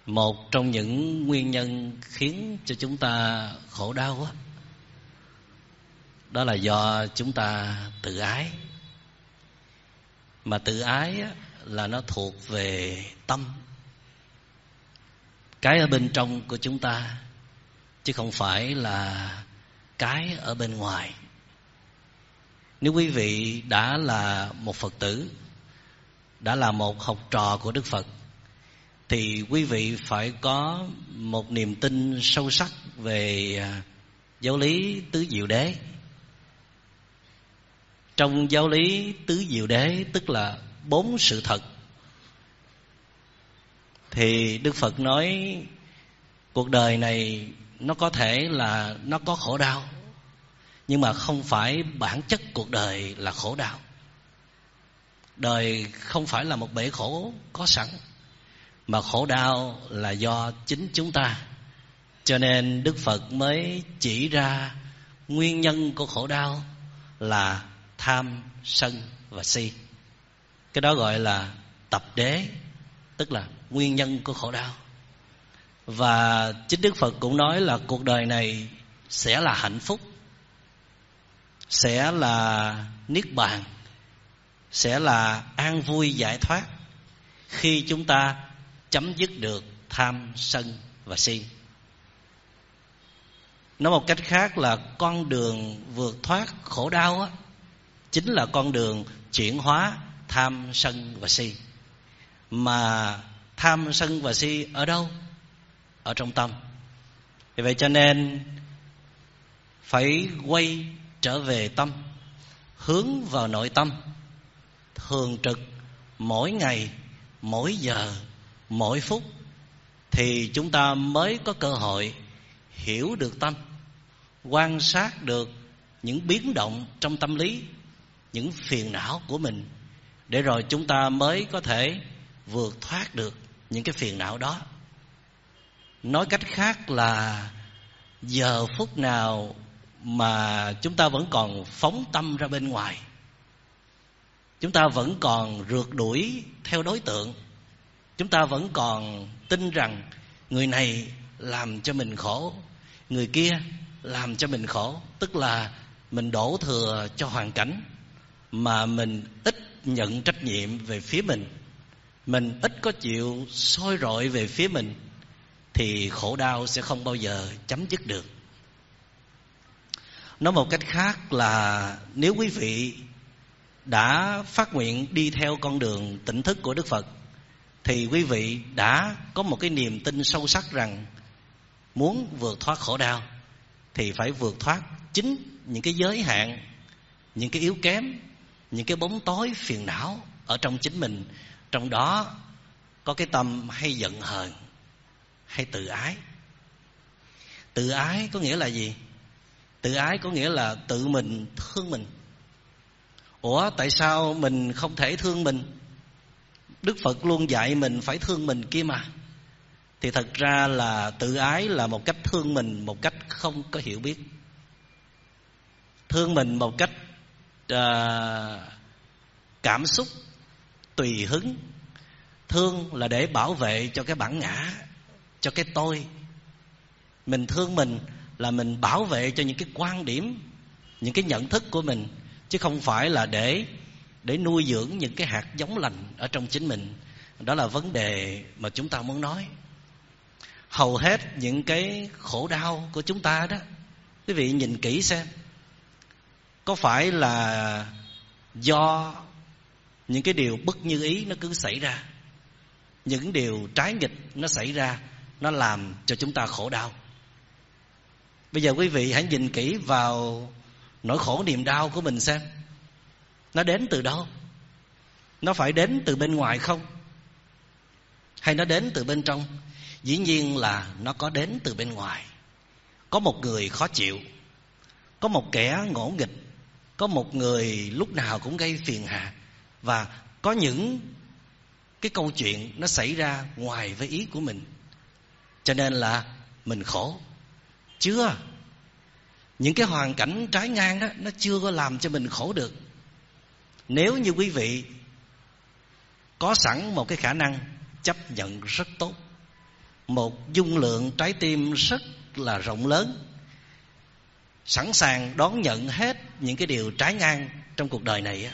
Một trong những nguyên nhân khiến cho chúng ta khổ đau đó là do chúng ta tự ái. Mà tự ái là nó thuộc về tâm, cái ở bên trong của chúng ta, chứ không phải là cái ở bên ngoài. Nếu quý vị đã là một Phật tử, đã là một học trò của Đức Phật, thì quý vị phải có một niềm tin sâu sắc về giáo lý tứ diệu đế. Trong giáo lý tứ diệu đế, tức là 4 sự thật, thì Đức Phật nói cuộc đời này nó có thể là nó có khổ đau, nhưng mà không phải bản chất cuộc đời là khổ đau. Đời không phải là một bể khổ có sẵn, mà khổ đau là do chính chúng ta. Cho nên Đức Phật mới chỉ ra nguyên nhân của khổ đau là tham, sân và si. Cái đó gọi là tập đế, tức là nguyên nhân của khổ đau. Và chính Đức Phật cũng nói là cuộc đời này sẽ là hạnh phúc, sẽ là niết bàn, sẽ là an vui giải thoát khi chúng ta chấm dứt được tham, sân và si. Nói một cách khác là con đường vượt thoát khổ đau chính là con đường chuyển hóa tham, sân và si. Mà tham, sân và si ở đâu? Ở trong tâm. Vì vậy cho nên phải quay trở về tâm, hướng vào nội tâm, thường trực mỗi ngày, mỗi giờ, mỗi phút, thì chúng ta mới có cơ hội hiểu được tâm, quan sát được những biến động trong tâm lý, những phiền não của mình, để rồi chúng ta mới có thể vượt thoát được những cái phiền não đó. Nói cách khác là giờ phút nào mà chúng ta vẫn còn phóng tâm ra bên ngoài, chúng ta vẫn còn rượt đuổi theo đối tượng, chúng ta vẫn còn tin rằng người này làm cho mình khổ, người kia làm cho mình khổ, tức là mình đổ thừa cho hoàn cảnh, mà mình ít nhận trách nhiệm về phía mình ít có chịu soi rọi về phía mình, thì khổ đau sẽ không bao giờ chấm dứt được. Nói một cách khác là nếu quý vị đã phát nguyện đi theo con đường tỉnh thức của Đức Phật, thì quý vị đã có một cái niềm tin sâu sắc rằng muốn vượt thoát khổ đau thì phải vượt thoát chính những cái giới hạn, những cái yếu kém, những cái bóng tối phiền não ở trong chính mình. Trong đó có cái tâm hay giận hờn, hay tự ái. Tự ái có nghĩa là gì? Tự ái có nghĩa là tự mình thương mình. Ủa, tại sao mình không thể thương mình? Đức Phật luôn dạy mình phải thương mình kia mà. Thì thật ra là tự ái là một cách thương mình một cách không có hiểu biết, thương mình một cách cảm xúc tùy hứng. Thương là để bảo vệ cho cái bản ngã, cho cái tôi. Mình thương mình là mình bảo vệ cho những cái quan điểm, những cái nhận thức của mình, chứ không phải là để nuôi dưỡng những cái hạt giống lành ở trong chính mình. Đó là vấn đề mà chúng ta muốn nói. Hầu hết những cái khổ đau của chúng ta đó, quý vị nhìn kỹ xem, có phải là do những cái điều bất như ý nó cứ xảy ra, những điều trái nghịch nó xảy ra, nó làm cho chúng ta khổ đau? Bây giờ quý vị hãy nhìn kỹ vào nỗi khổ niềm đau của mình xem, nó đến từ đâu? Nó phải đến từ bên ngoài không? Hay nó đến từ bên trong? Dĩ nhiên là nó có đến từ bên ngoài. Có một người khó chịu, có một kẻ ngỗ nghịch, có một người lúc nào cũng gây phiền hà, và có những cái câu chuyện nó xảy ra ngoài với ý của mình, cho nên là mình khổ. Chưa, những cái hoàn cảnh trái ngang đó nó chưa có làm cho mình khổ được. Nếu như quý vị có sẵn một cái khả năng chấp nhận rất tốt, một dung lượng trái tim rất là rộng lớn, sẵn sàng đón nhận hết những cái điều trái ngang trong cuộc đời này á,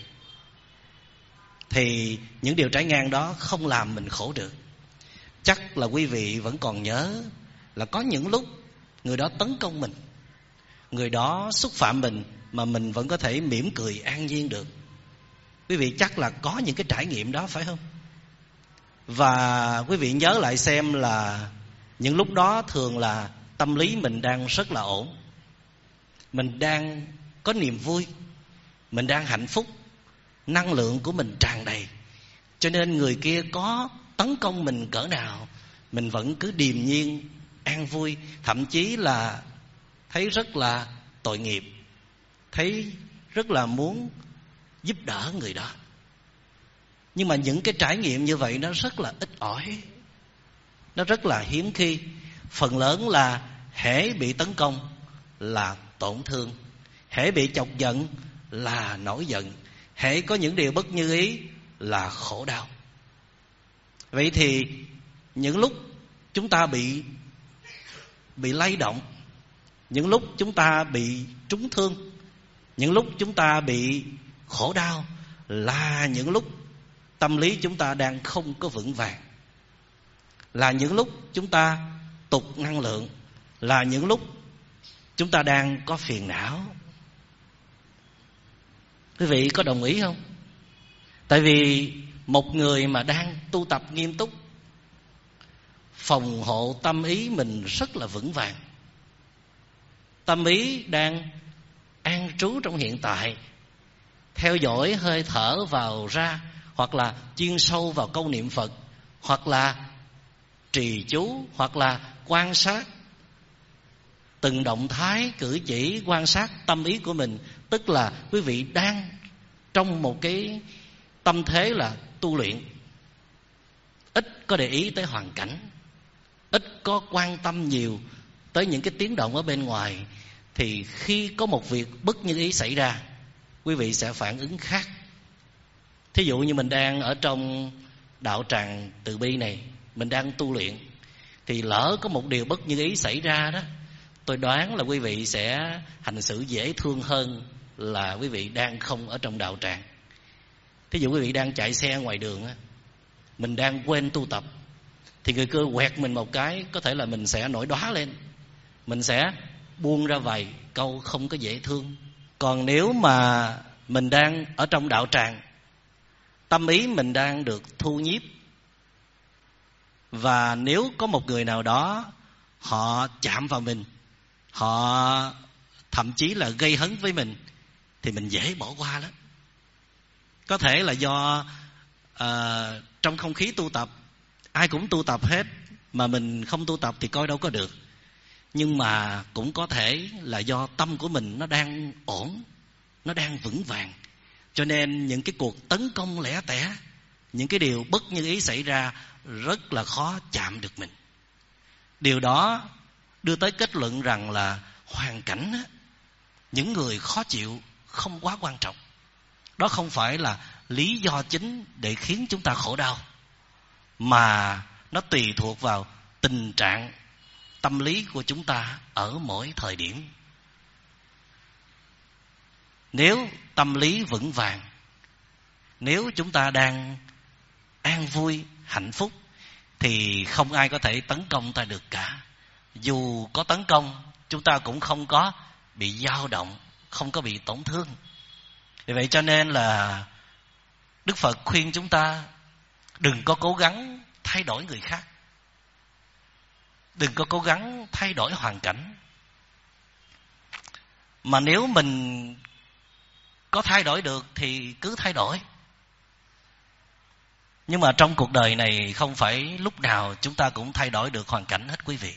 thì những điều trái ngang đó không làm mình khổ được. Chắc là quý vị vẫn còn nhớ là có những lúc người đó tấn công mình, người đó xúc phạm mình, mà mình vẫn có thể mỉm cười an nhiên được. Quý vị chắc là có những cái trải nghiệm đó phải không? Và quý vị nhớ lại xem là những lúc đó thường là tâm lý mình đang rất là ổn, mình đang có niềm vui, mình đang hạnh phúc, năng lượng của mình tràn đầy. Cho nên người kia có tấn công mình cỡ nào, mình vẫn cứ điềm nhiên, an vui, thậm chí là thấy rất là tội nghiệp, thấy rất là muốn giúp đỡ người đó. Nhưng mà những cái trải nghiệm như vậy nó rất là ít ỏi, nó rất là hiếm khi. Phần lớn là hễ bị tấn công là tổn thương, hễ bị chọc giận là nổi giận, hễ có những điều bất như ý là khổ đau. Vậy thì những lúc chúng ta bị lay động, những lúc chúng ta bị trúng thương, những lúc chúng ta bị khổ đau, là những lúc tâm lý chúng ta đang không có vững vàng, là những lúc chúng ta tụt năng lượng, là những lúc chúng ta đang có phiền não. Quý vị có đồng ý không? Tại vì một người mà đang tu tập nghiêm túc, phòng hộ tâm ý mình rất là vững vàng, tâm ý đang an trú trong hiện tại, theo dõi hơi thở vào ra, hoặc là chuyên sâu vào câu niệm Phật, hoặc là trì chú, hoặc là quan sát từng động thái cử chỉ, quan sát tâm ý của mình. Tức là quý vị đang trong một cái tâm thế là tu luyện, ít có để ý tới hoàn cảnh, ít có quan tâm nhiều tới những cái tiếng động ở bên ngoài. Thì khi có một việc bất như ý xảy ra, quý vị sẽ phản ứng khác. Thí dụ như mình đang ở trong đạo tràng từ bi này, mình đang tu luyện, thì lỡ có một điều bất như ý xảy ra đó, tôi đoán là quý vị sẽ hành xử dễ thương hơn là quý vị đang không ở trong đạo tràng. Thí dụ quý vị đang chạy xe ngoài đường á, mình đang quên tu tập, thì người cơ quẹt mình một cái, có thể là mình sẽ nổi đóa lên, mình sẽ buông ra vài câu không có dễ thương. Còn nếu mà mình đang ở trong đạo tràng, tâm ý mình đang được thu nhiếp, và nếu có một người nào đó họ chạm vào mình, họ thậm chí là gây hấn với mình, thì mình dễ bỏ qua lắm. Có thể là do trong không khí tu tập, ai cũng tu tập hết, mà mình không tu tập thì coi đâu có được. Nhưng mà cũng có thể là do tâm của mình nó đang ổn, nó đang vững vàng, cho nên những cái cuộc tấn công lẻ tẻ, những cái điều bất như ý xảy ra rất là khó chạm được mình. Điều đó đưa tới kết luận rằng là hoàn cảnh á, những người khó chịu không quá quan trọng. Đó không phải là lý do chính để khiến chúng ta khổ đau, mà nó tùy thuộc vào tình trạng tâm lý của chúng ta ở mỗi thời điểm. Nếu tâm lý vững vàng, nếu chúng ta đang an vui, hạnh phúc, thì không ai có thể tấn công ta được cả. Dù có tấn công, chúng ta cũng không có bị dao động, không có bị tổn thương. Vì vậy cho nên là Đức Phật khuyên chúng ta đừng có cố gắng thay đổi người khác, đừng có cố gắng thay đổi hoàn cảnh. Mà nếu mình có thay đổi được thì cứ thay đổi. Nhưng mà trong cuộc đời này không phải lúc nào chúng ta cũng thay đổi được hoàn cảnh hết quý vị.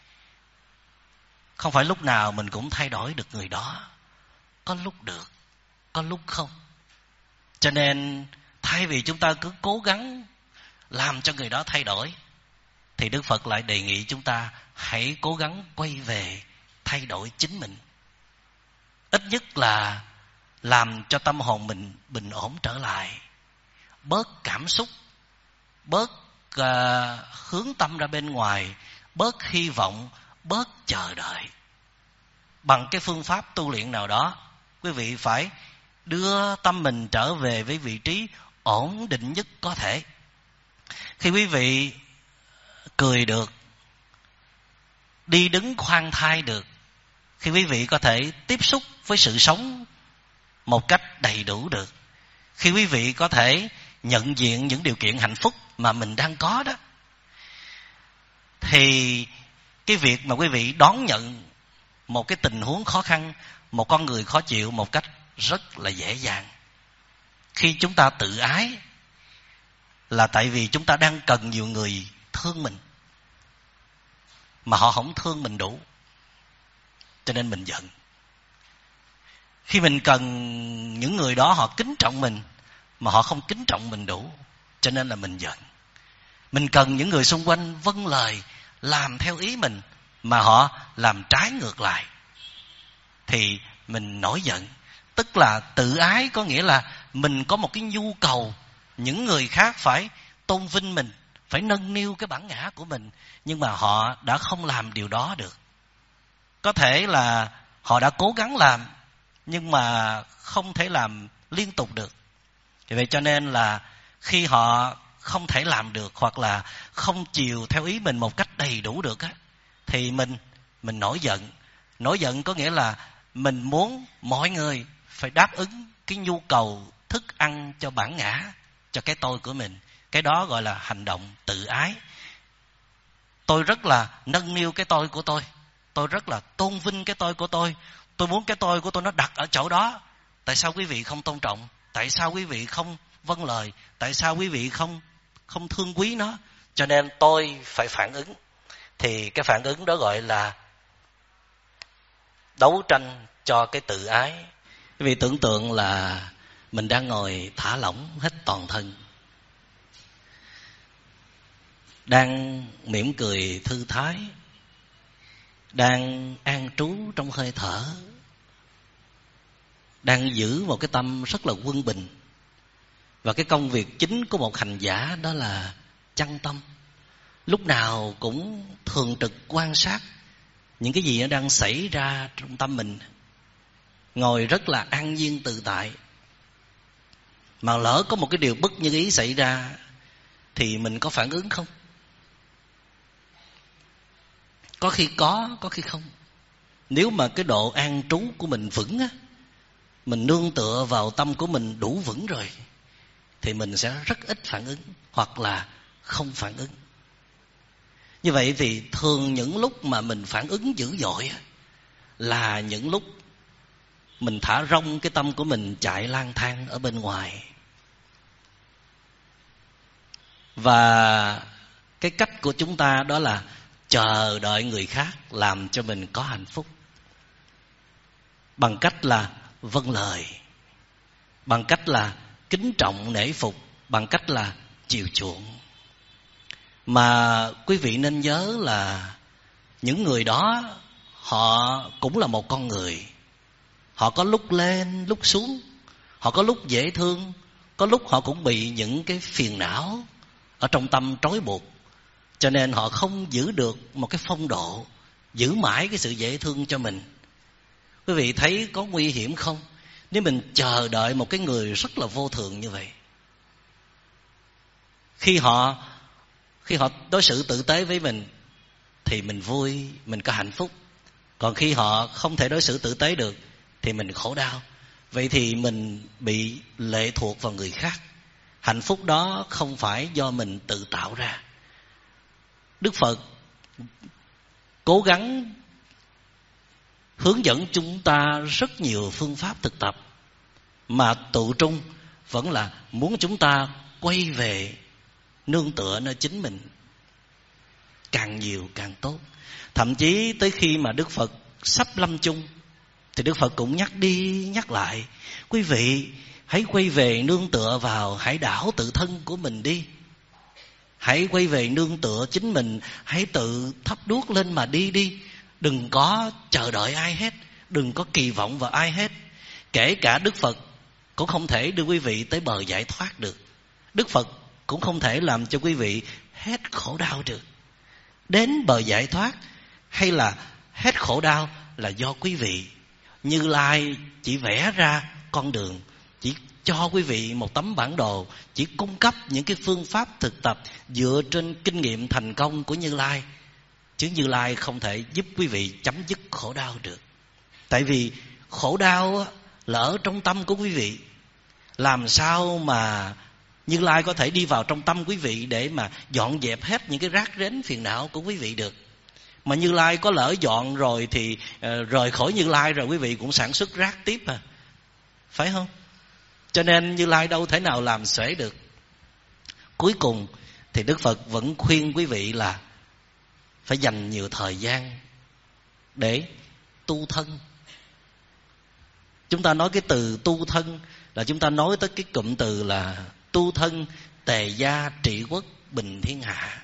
Không phải lúc nào mình cũng thay đổi được người đó. Có lúc được, có lúc không. Cho nên thay vì chúng ta cứ cố gắng làm cho người đó thay đổi, thì Đức Phật lại đề nghị chúng ta hãy cố gắng quay về thay đổi chính mình. Ít nhất là làm cho tâm hồn mình bình ổn trở lại, bớt cảm xúc, bớt hướng tâm ra bên ngoài, bớt hy vọng, bớt chờ đợi. Bằng cái phương pháp tu luyện nào đó, quý vị phải đưa tâm mình trở về với vị trí ổn định nhất có thể. Khi quý vị cười được, đi đứng khoan thai được, khi quý vị có thể tiếp xúc với sự sống một cách đầy đủ được, khi quý vị có thể nhận diện những điều kiện hạnh phúc mà mình đang có đó, thì cái việc mà quý vị đón nhận một cái tình huống khó khăn, một con người khó chịu một cách rất là dễ dàng. Khi chúng ta tự ái là tại vì chúng ta đang cần nhiều người thương mình, mà họ không thương mình đủ, cho nên mình giận. Khi mình cần những người đó họ kính trọng mình, mà họ không kính trọng mình đủ, cho nên là mình giận. Mình cần những người xung quanh vâng lời, làm theo ý mình, mà họ làm trái ngược lại, thì mình nổi giận. Tức là tự ái có nghĩa là mình có một cái nhu cầu những người khác phải tôn vinh mình, phải nâng niu cái bản ngã của mình, nhưng mà họ đã không làm điều đó được. Có thể là họ đã cố gắng làm, nhưng mà không thể làm liên tục được. Vì vậy cho nên là khi họ không thể làm được, hoặc là không chiều theo ý mình một cách đầy đủ được á, thì mình nổi giận. Nổi giận có nghĩa là mình muốn mọi người phải đáp ứng cái nhu cầu thức ăn cho bản ngã, cho cái tôi của mình. Cái đó gọi là hành động tự ái. Tôi rất là nâng niu cái tôi của tôi rất là tôn vinh cái tôi của tôi muốn cái tôi của tôi nó đặt ở chỗ đó. Tại sao quý vị không tôn trọng? Tại sao quý vị không vâng lời? Tại sao quý vị không thương quý nó? Cho nên tôi phải phản ứng. Thì cái phản ứng đó gọi là đấu tranh cho cái tự ái. Quý vị tưởng tượng là mình đang ngồi thả lỏng hết toàn thân, đang mỉm cười thư thái, đang an trú trong hơi thở, đang giữ một cái tâm rất là quân bình. Và cái công việc chính của một hành giả đó là chăn tâm, lúc nào cũng thường trực quan sát những cái gì nó đang xảy ra trong tâm mình, ngồi rất là an nhiên tự tại. Mà lỡ có một cái điều bất như ý xảy ra thì mình có phản ứng không? Có khi có khi không. Nếu mà cái độ an trú của mình vững á, mình nương tựa vào tâm của mình đủ vững rồi, thì mình sẽ rất ít phản ứng, hoặc là không phản ứng. Như vậy thì thường những lúc mà mình phản ứng dữ dội là những lúc mình thả rông cái tâm của mình chạy lang thang ở bên ngoài. Và cái cách của chúng ta đó là chờ đợi người khác làm cho mình có hạnh phúc, bằng cách là vâng lời, bằng cách là kính trọng nể phục, bằng cách là chiều chuộng. Mà quý vị nên nhớ là những người đó họ cũng là một con người. Họ có lúc lên lúc xuống, họ có lúc dễ thương, có lúc họ cũng bị những cái phiền não ở trong tâm trói buộc, cho nên họ không giữ được một cái phong độ, giữ mãi cái sự dễ thương cho mình. Quý vị thấy có nguy hiểm không nếu mình chờ đợi một cái người rất là vô thường như vậy? Khi họ đối xử tử tế với mình thì mình vui, mình có hạnh phúc. Còn khi họ không thể đối xử tử tế được thì mình khổ đau. Vậy thì mình bị lệ thuộc vào người khác. Hạnh phúc đó không phải do mình tự tạo ra. Đức Phật cố gắng hướng dẫn chúng ta rất nhiều phương pháp thực tập, mà tụ trung vẫn là muốn chúng ta quay về nương tựa nơi chính mình, càng nhiều càng tốt. Thậm chí tới khi mà Đức Phật sắp lâm chung thì Đức Phật cũng nhắc đi nhắc lại: quý vị hãy quay về nương tựa vào hải đảo tự thân của mình đi. Hãy quay về nương tựa chính mình, hãy tự thắp đuốc lên mà đi đi. Đừng có chờ đợi ai hết, đừng có kỳ vọng vào ai hết. Kể cả Đức Phật cũng không thể đưa quý vị tới bờ giải thoát được. Đức Phật cũng không thể làm cho quý vị hết khổ đau được. đến bờ giải thoát hay là hết khổ đau là do quý vị. Như Lai chỉ vẽ ra con đường, chỉ cho quý vị một tấm bản đồ, chỉ cung cấp những cái phương pháp thực tập dựa trên kinh nghiệm thành công của Như Lai. Chứ Như Lai không thể giúp quý vị chấm dứt khổ đau được. Tại vì khổ đau là ở trong tâm của quý vị. Làm sao mà Như Lai có thể đi vào trong tâm quý vị để mà dọn dẹp hết những cái rác rến phiền não của quý vị được? Mà Như Lai có lỡ dọn rồi thì rời khỏi Như Lai rồi quý vị cũng sản xuất rác tiếp à, phải không? Cho nên Như Lai đâu thể nào làm xuể được. Cuối cùng thì Đức Phật vẫn khuyên quý vị là phải dành nhiều thời gian để tu thân. Chúng ta nói cái từ tu thân là chúng ta nói tới cái cụm từ là tu thân tề gia trị quốc bình thiên hạ.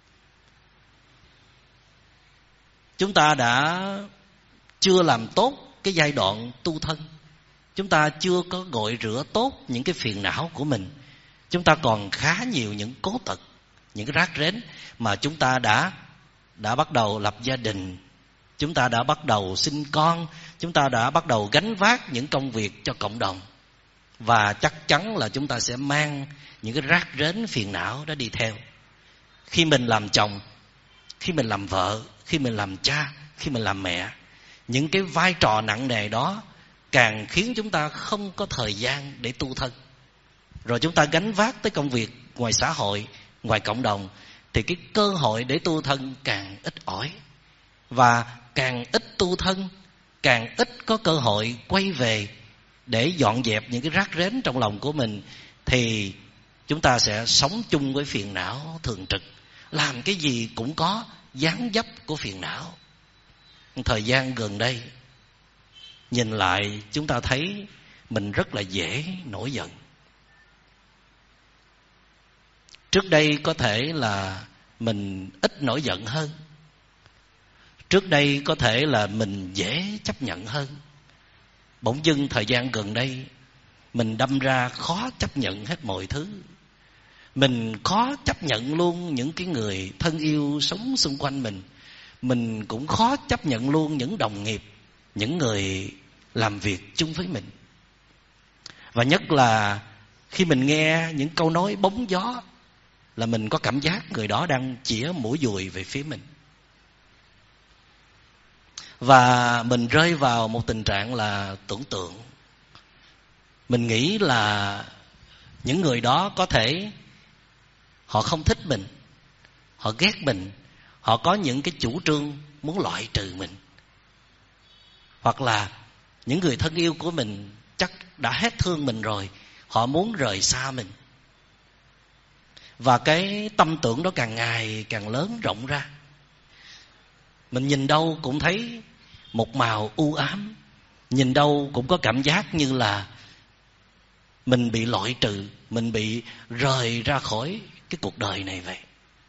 Chúng ta đã chưa làm tốt cái giai đoạn tu thân. Chúng ta chưa có gội rửa tốt những cái phiền não của mình. Chúng ta còn khá nhiều những cố tật, những cái rác rến mà chúng ta đã bắt đầu lập gia đình. Chúng ta đã bắt đầu sinh con. Chúng ta đã bắt đầu gánh vác những công việc cho cộng đồng. Và chắc chắn là chúng ta sẽ mang những cái rác rến phiền não đó đi theo. Khi mình làm chồng, khi mình làm vợ, khi mình làm cha, khi mình làm mẹ, những cái vai trò nặng nề đó càng khiến chúng ta không có thời gian để tu thân. Rồi chúng ta gánh vác tới công việc ngoài xã hội, ngoài cộng đồng, thì cái cơ hội để tu thân càng ít ỏi. Và càng ít tu thân, càng ít có cơ hội quay về để dọn dẹp những cái rác rến trong lòng của mình. Thì chúng ta sẽ sống chung với phiền não thường trực. Làm cái gì cũng có dáng dấp của phiền não. Thời gian gần đây nhìn lại chúng ta thấy mình rất là dễ nổi giận. Trước đây có thể là mình ít nổi giận hơn. Trước đây có thể là mình dễ chấp nhận hơn. Bỗng dưng thời gian gần đây mình đâm ra khó chấp nhận hết mọi thứ. Mình khó chấp nhận luôn những cái người thân yêu sống xung quanh mình. Mình cũng khó chấp nhận luôn những đồng nghiệp, những người làm việc chung với mình. Và nhất là khi mình nghe những câu nói bóng gió là mình có cảm giác người đó đang chĩa mũi dùi về phía mình. Và mình rơi vào một tình trạng là tưởng tượng. Mình nghĩ là những người đó có thể họ không thích mình, họ ghét mình, họ có những cái chủ trương muốn loại trừ mình. Hoặc là những người thân yêu của mình chắc đã hết thương mình rồi, họ muốn rời xa mình. Và cái tâm tưởng đó càng ngày càng lớn rộng ra. Mình nhìn đâu cũng thấy một màu u ám. Nhìn đâu cũng có cảm giác như là mình bị loại trừ, mình bị rời ra khỏi cái cuộc đời này vậy.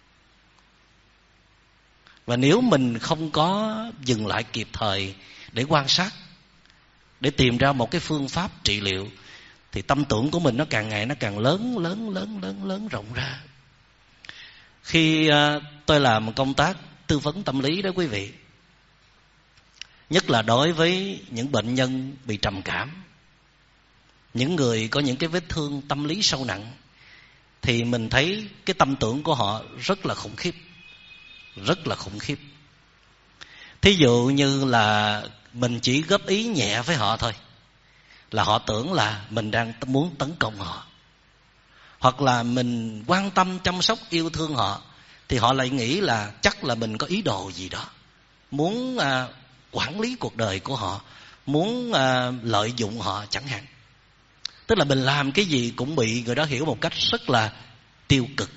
Và nếu mình không có dừng lại kịp thời để quan sát, để tìm ra một cái phương pháp trị liệu, thì tâm tưởng của mình nó càng ngày nó càng lớn rộng ra. Khi tôi làm công tác tư vấn tâm lý đó quý vị, nhất là đối với những bệnh nhân bị trầm cảm, những người có những cái vết thương tâm lý sâu nặng, thì mình thấy cái tâm tưởng của họ rất là khủng khiếp. Rất là khủng khiếp. Thí dụ như là mình chỉ góp ý nhẹ với họ thôi là họ tưởng là mình đang muốn tấn công họ. Hoặc là mình quan tâm chăm sóc yêu thương họ thì họ lại nghĩ là chắc là mình có ý đồ gì đó, muốn quản lý cuộc đời của họ, muốn lợi dụng họ chẳng hạn. Tức là mình làm cái gì cũng bị người đó hiểu một cách rất là tiêu cực.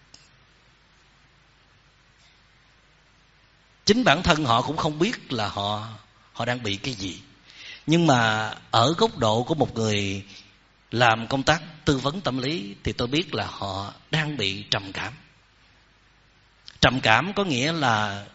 Chính bản thân họ cũng không biết là họ đang bị cái gì. Nhưng mà ở góc độ của một người làm công tác tư vấn tâm lý thì tôi biết là họ đang bị trầm cảm. Trầm cảm có nghĩa là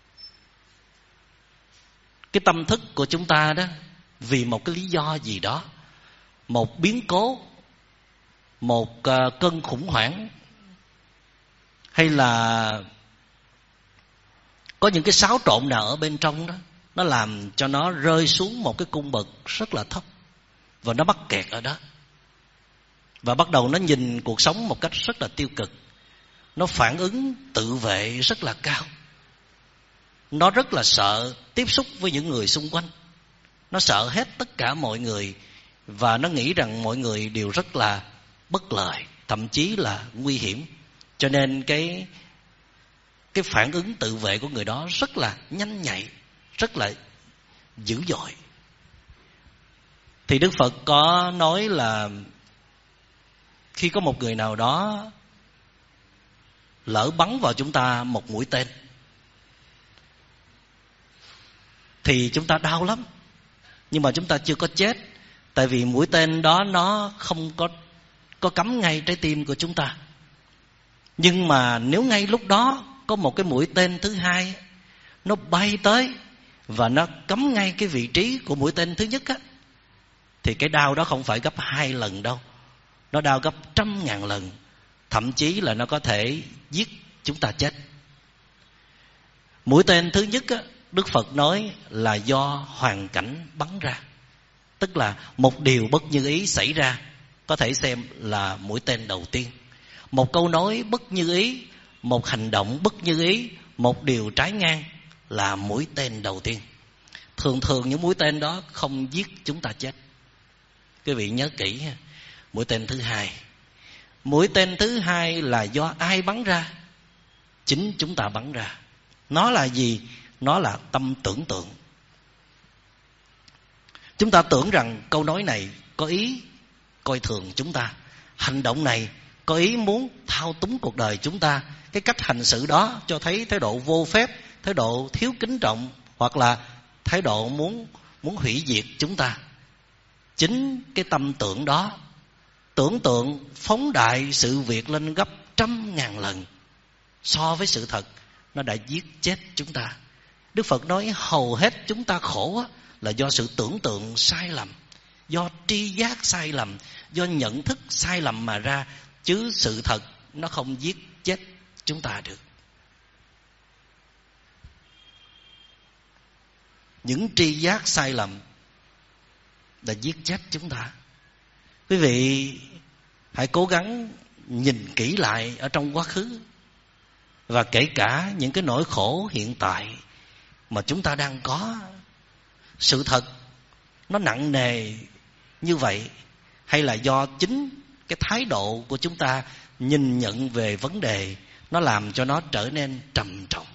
cái tâm thức của chúng ta đó, vì một cái lý do gì đó, một biến cố, một cơn khủng hoảng, hay là Có những cái xáo trộn nào ở bên trong đó, nó làm cho nó rơi xuống một cái cung bậc rất là thấp, và nó mắc kẹt ở đó, và bắt đầu nó nhìn cuộc sống một cách rất là tiêu cực. Nó phản ứng tự vệ rất là cao. Nó rất là sợ tiếp xúc với những người xung quanh. Nó sợ hết tất cả mọi người, và nó nghĩ rằng mọi người đều rất là bất lợi, thậm chí là nguy hiểm. Cho nên cái phản ứng tự vệ của người đó rất là nhanh nhạy, rất là dữ dội. Thì Đức Phật có nói là khi có một người nào đó lỡ bắn vào chúng ta một mũi tên thì chúng ta đau lắm, nhưng mà chúng ta chưa có chết, tại vì mũi tên đó nó không có cắm ngay trái tim của chúng ta. Nhưng mà nếu ngay lúc đó có một cái mũi tên thứ hai, nó bay tới và nó cắm ngay cái vị trí của mũi tên thứ nhất á, thì cái đau đó không phải gấp 2 lần đâu, nó đau gấp 100.000 lần. Thậm chí là nó có thể giết chúng ta chết. Mũi tên thứ nhất á, Đức Phật nói là do hoàn cảnh bắn ra. Tức là một điều bất như ý xảy ra, có thể xem là mũi tên đầu tiên. Một câu nói bất như ý, một hành động bất như ý, một điều trái ngang là mũi tên đầu tiên. Thường thường những mũi tên đó không giết chúng ta chết. Quý vị nhớ kỹ. Mũi tên thứ hai, mũi tên thứ hai là do ai bắn ra? Chính chúng ta bắn ra. Nó là gì? Nó là tâm tưởng tượng. Chúng ta tưởng rằng câu nói này có ý coi thường chúng ta, hành động này có ý muốn thao túng cuộc đời chúng ta. Cái cách hành xử đó cho thấy thái độ vô phép, thái độ thiếu kính trọng, hoặc là thái độ muốn hủy diệt chúng ta. Chính cái tâm tưởng đó, tưởng tượng phóng đại sự việc lên gấp 100.000 lần so với sự thật, nó đã giết chết chúng ta. Đức Phật nói hầu hết chúng ta khổ là do sự tưởng tượng sai lầm, do tri giác sai lầm, do nhận thức sai lầm mà ra, chứ sự thật nó không giết chết chúng ta được. Những tri giác sai lầm đã giết chết chúng ta. Quý vị hãy cố gắng nhìn kỹ lại ở trong quá khứ, và kể cả những cái nỗi khổ hiện tại mà chúng ta đang có. Sự thật nó nặng nề như vậy, hay là do chính cái thái độ của chúng ta nhìn nhận về vấn đề, nó làm cho nó trở nên trầm trọng.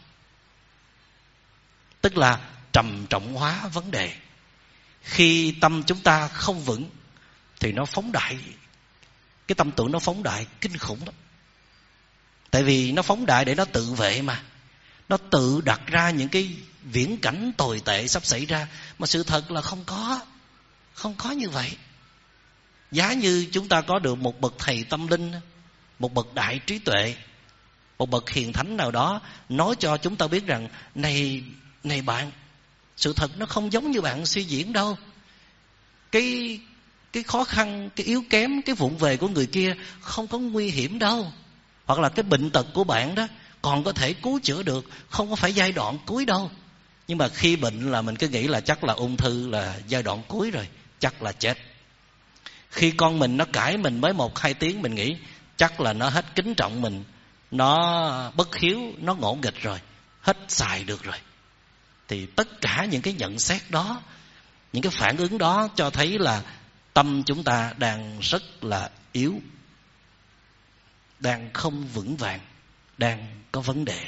Tức là trầm trọng hóa vấn đề. Khi tâm chúng ta không vững thì nó phóng đại. Cái tâm tưởng nó phóng đại kinh khủng lắm. Tại vì nó phóng đại để nó tự vệ mà. Nó tự đặt ra những cái viễn cảnh tồi tệ sắp xảy ra, mà sự thật là không có như vậy. Giá như chúng ta có được một bậc thầy tâm linh, một bậc đại trí tuệ, một bậc hiền thánh nào đó nói cho chúng ta biết rằng này bạn, sự thật nó không giống như bạn suy diễn đâu. Cái khó khăn, cái yếu kém, cái vụng về của người kia không có nguy hiểm đâu. Hoặc là cái bệnh tật của bạn đó còn có thể cứu chữa được, không có phải giai đoạn cuối đâu. Nhưng mà khi bệnh là mình cứ nghĩ là chắc là ung thư là giai đoạn cuối rồi, chắc là chết. Khi con mình nó cãi mình mới 1-2 tiếng, mình nghĩ chắc là nó hết kính trọng mình, nó bất hiếu, nó ngỗ nghịch rồi, hết xài được rồi. Thì tất cả những cái nhận xét đó, những cái phản ứng đó cho thấy là tâm chúng ta đang rất là yếu, đang không vững vàng, đang có vấn đề.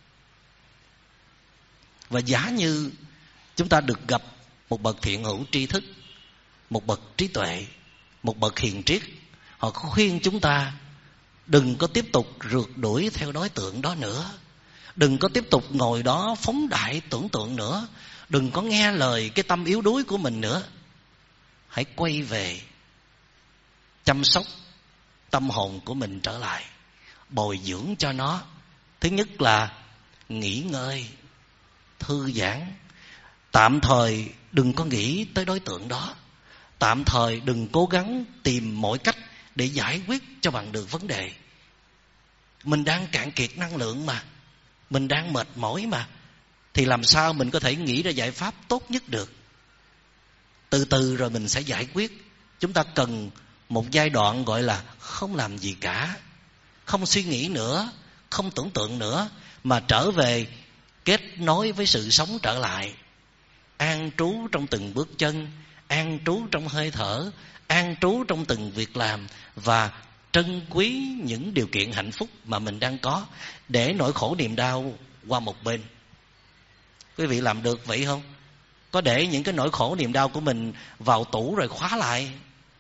Và giả như chúng ta được gặp một bậc thiện hữu tri thức, một bậc trí tuệ, một bậc hiền triết, họ khuyên chúng ta đừng có tiếp tục rượt đuổi theo đối tượng đó nữa, đừng có tiếp tục ngồi đó phóng đại tưởng tượng nữa, đừng có nghe lời cái tâm yếu đuối của mình nữa. Hãy quay về chăm sóc tâm hồn của mình trở lại, bồi dưỡng cho nó. Thứ nhất là nghỉ ngơi, thư giãn. Tạm thời đừng có nghĩ tới đối tượng đó, tạm thời đừng cố gắng tìm mọi cách để giải quyết cho bằng được vấn đề. Mình đang cạn kiệt năng lượng mà, mình đang mệt mỏi mà, thì làm sao mình có thể nghĩ ra giải pháp tốt nhất được. Từ từ rồi mình sẽ giải quyết. Chúng ta cần một giai đoạn gọi là không làm gì cả, không suy nghĩ nữa, không tưởng tượng nữa, mà trở về kết nối với sự sống trở lại, an trú trong từng bước chân, an trú trong hơi thở, an trú trong từng việc làm, và trân quý những điều kiện hạnh phúc mà mình đang có, để nỗi khổ niềm đau qua một bên. Quý vị làm được vậy không? Có để những cái nỗi khổ niềm đau của mình vào tủ rồi khóa lại,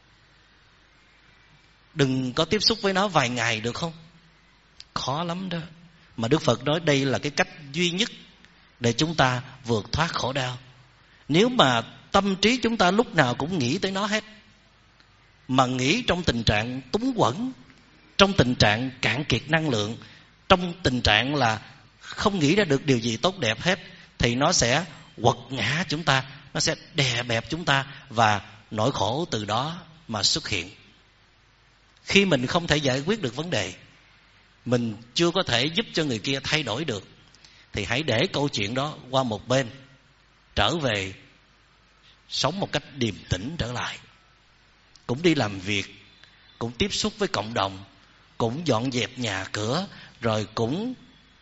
đừng có tiếp xúc với nó vài ngày được không? Khó lắm đó. Mà Đức Phật nói đây là cái cách duy nhất để chúng ta vượt thoát khổ đau. Nếu mà tâm trí chúng ta lúc nào cũng nghĩ tới nó hết, mà nghĩ trong tình trạng túng quẫn, trong tình trạng cạn kiệt năng lượng, trong tình trạng là không nghĩ ra được điều gì tốt đẹp hết, thì nó sẽ quật ngã chúng ta, nó sẽ đè bẹp chúng ta, và nỗi khổ từ đó mà xuất hiện. Khi mình không thể giải quyết được vấn đề, mình chưa có thể giúp cho người kia thay đổi được, thì hãy để câu chuyện đó qua một bên, trở về sống một cách điềm tĩnh trở lại. Cũng đi làm việc, cũng tiếp xúc với cộng đồng, cũng dọn dẹp nhà cửa, rồi cũng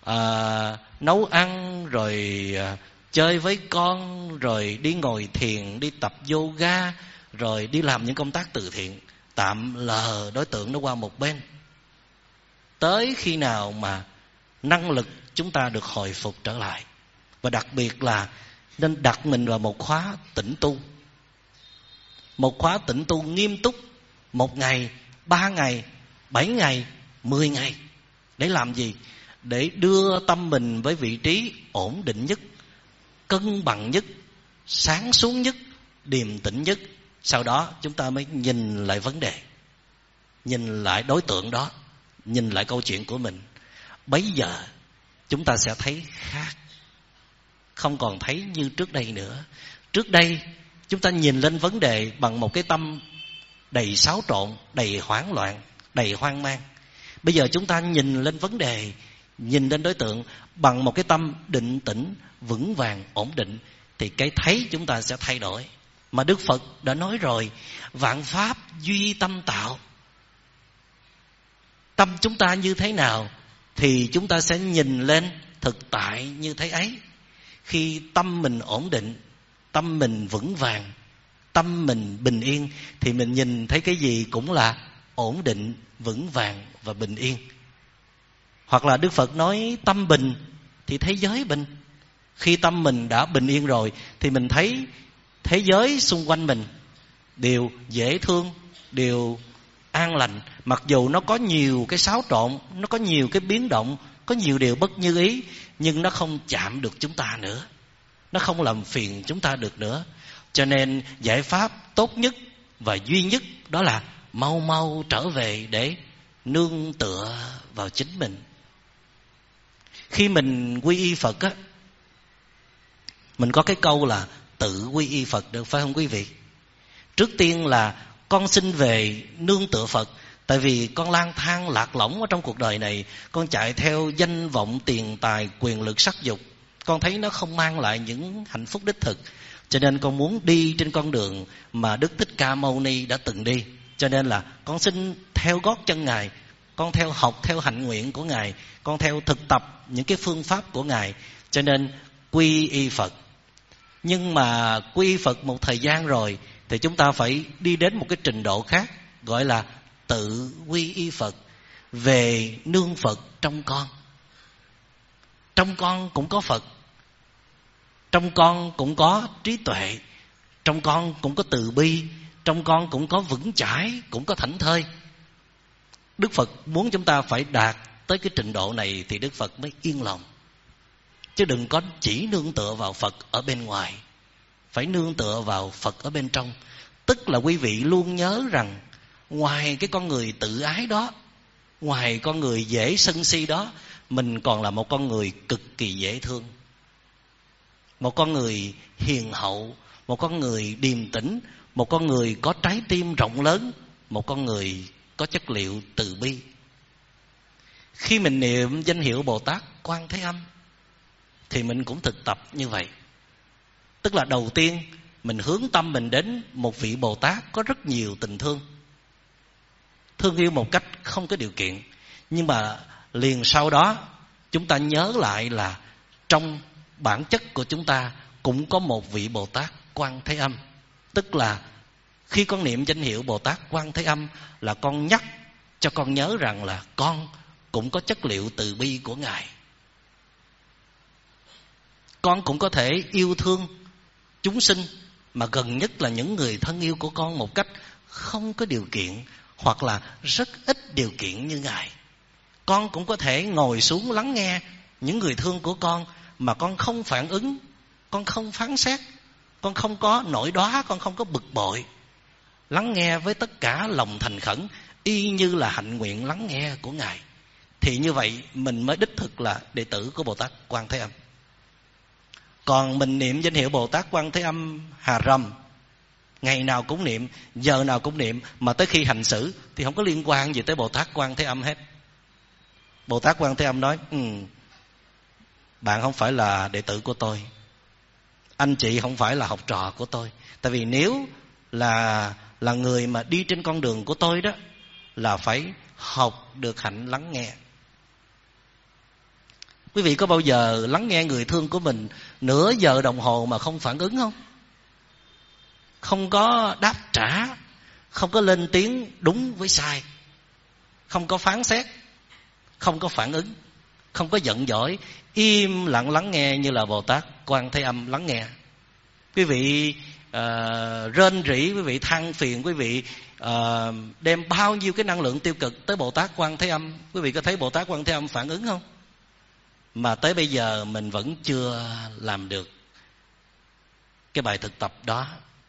nấu ăn, rồi chơi với con, rồi đi ngồi thiền, đi tập yoga, rồi đi làm những công tác từ thiện. Tạm lờ đối tượng nó qua một bên, tới khi nào mà năng lực chúng ta được hồi phục trở lại. Và đặc biệt là nên đặt mình vào một khóa tĩnh tu. Một khóa tĩnh tu nghiêm túc, 1 ngày, 3 ngày, 7 ngày, 10 ngày. Để làm gì? Để đưa tâm mình với vị trí ổn định nhất, cân bằng nhất, sáng suốt nhất, điềm tĩnh nhất. Sau đó chúng ta mới nhìn lại vấn đề, nhìn lại đối tượng đó, nhìn lại câu chuyện của mình. Bấy giờ chúng ta sẽ thấy khác, không còn thấy như trước đây nữa. Trước đây chúng ta nhìn lên vấn đề bằng một cái tâm đầy xáo trộn, đầy hoảng loạn, đầy hoang mang. Bây giờ chúng ta nhìn lên vấn đề, nhìn lên đối tượng bằng một cái tâm định tĩnh, vững vàng, ổn định, thì cái thấy chúng ta sẽ thay đổi. Mà Đức Phật đã nói rồi, vạn pháp duy tâm tạo. Tâm chúng ta như thế nào thì chúng ta sẽ nhìn lên thực tại như thế ấy. Khi tâm mình ổn định, tâm mình vững vàng, tâm mình bình yên, thì mình nhìn thấy cái gì cũng là ổn định, vững vàng và bình yên. Hoặc là Đức Phật nói tâm bình thì thế giới bình. Khi tâm mình đã bình yên rồi thì mình thấy thế giới xung quanh mình đều dễ thương, đều an lành. Mặc dù nó có nhiều cái xáo trộn, nó có nhiều cái biến động, có nhiều điều bất như ý, nhưng nó không chạm được chúng ta nữa, nó không làm phiền chúng ta được nữa. Cho nên giải pháp tốt nhất và duy nhất đó là mau mau trở về để nương tựa vào chính mình. Khi mình quy y Phật á, mình có cái câu là tự quy y Phật, được phải không quý vị? Trước tiên là con xin về nương tựa Phật. Tại vì con lang thang lạc lõng ở trong cuộc đời này, con chạy theo danh vọng, tiền tài, quyền lực, sắc dục, con thấy nó không mang lại những hạnh phúc đích thực. Cho nên con muốn đi trên con đường mà Đức Thích Ca Mâu Ni đã từng đi. Cho nên là con xin theo gót chân Ngài, con theo học theo hạnh nguyện của Ngài, con theo thực tập những cái phương pháp của Ngài. Cho nên quy y Phật. Nhưng mà quy y Phật một thời gian rồi thì chúng ta phải đi đến một cái trình độ khác, gọi là tự quy y Phật, về nương Phật trong con. Trong con cũng có Phật, trong con cũng có trí tuệ, trong con cũng có từ bi, trong con cũng có vững chãi, cũng có thảnh thơi. Đức Phật muốn chúng ta phải đạt tới cái trình độ này thì Đức Phật mới yên lòng. Chứ đừng có chỉ nương tựa vào Phật ở bên ngoài, phải nương tựa vào Phật ở bên trong. Tức là quý vị luôn nhớ rằng ngoài cái con người tự ái đó, ngoài con người dễ sân si đó, mình còn là một con người cực kỳ dễ thương, một con người hiền hậu, một con người điềm tĩnh, một con người có trái tim rộng lớn, một con người có chất liệu từ bi. Khi mình niệm danh hiệu Bồ Tát Quan Thế Âm thì mình cũng thực tập như vậy. Tức là đầu tiên mình hướng tâm mình đến một vị Bồ Tát có rất nhiều tình thương, thương yêu một cách không có điều kiện. Nhưng mà liền sau đó chúng ta nhớ lại là trong bản chất của chúng ta cũng có một vị Bồ Tát Quan Thế Âm. Tức là khi con niệm danh hiệu Bồ Tát Quan Thế Âm là con nhắc cho con nhớ rằng là con cũng có chất liệu từ bi của Ngài. Con cũng có thể yêu thương chúng sinh, mà gần nhất là những người thân yêu của con, một cách không có điều kiện hoặc là rất ít điều kiện như Ngài. Con cũng có thể ngồi xuống lắng nghe những người thương của con mà con không phản ứng, con không phán xét, con không có nổi đoá, con không có bực bội. Lắng nghe với tất cả lòng thành khẩn, y như là hạnh nguyện lắng nghe của Ngài. Thì như vậy mình mới đích thực là đệ tử của Bồ Tát Quan Thế Âm. Còn mình niệm danh hiệu Bồ Tát Quan Thế Âm Hà Rầm, ngày nào cũng niệm, giờ nào cũng niệm, mà tới khi hành xử thì không có liên quan gì tới Bồ Tát Quan Thế Âm hết. Bồ Tát Quan Thế Âm nói: bạn không phải là đệ tử của tôi, anh chị không phải là học trò của tôi. Tại vì nếu là người mà đi trên con đường của tôi đó, là phải học được hạnh lắng nghe. Quý vị có bao giờ lắng nghe người thương của mình nửa giờ đồng hồ mà không phản ứng không? Không có đáp trả, không có lên tiếng đúng với sai, không có phán xét, không có phản ứng, không có giận dỗi, im lặng lắng nghe như là Bồ Tát Quan Thế Âm lắng nghe. Quý vị rên rỉ, quý vị than phiền, quý vị đem bao nhiêu cái năng lượng tiêu cực tới Bồ Tát Quan Thế Âm, quý vị có thấy Bồ Tát Quan Thế Âm phản ứng không? Mà tới bây giờ mình vẫn chưa làm được cái bài thực tập đó.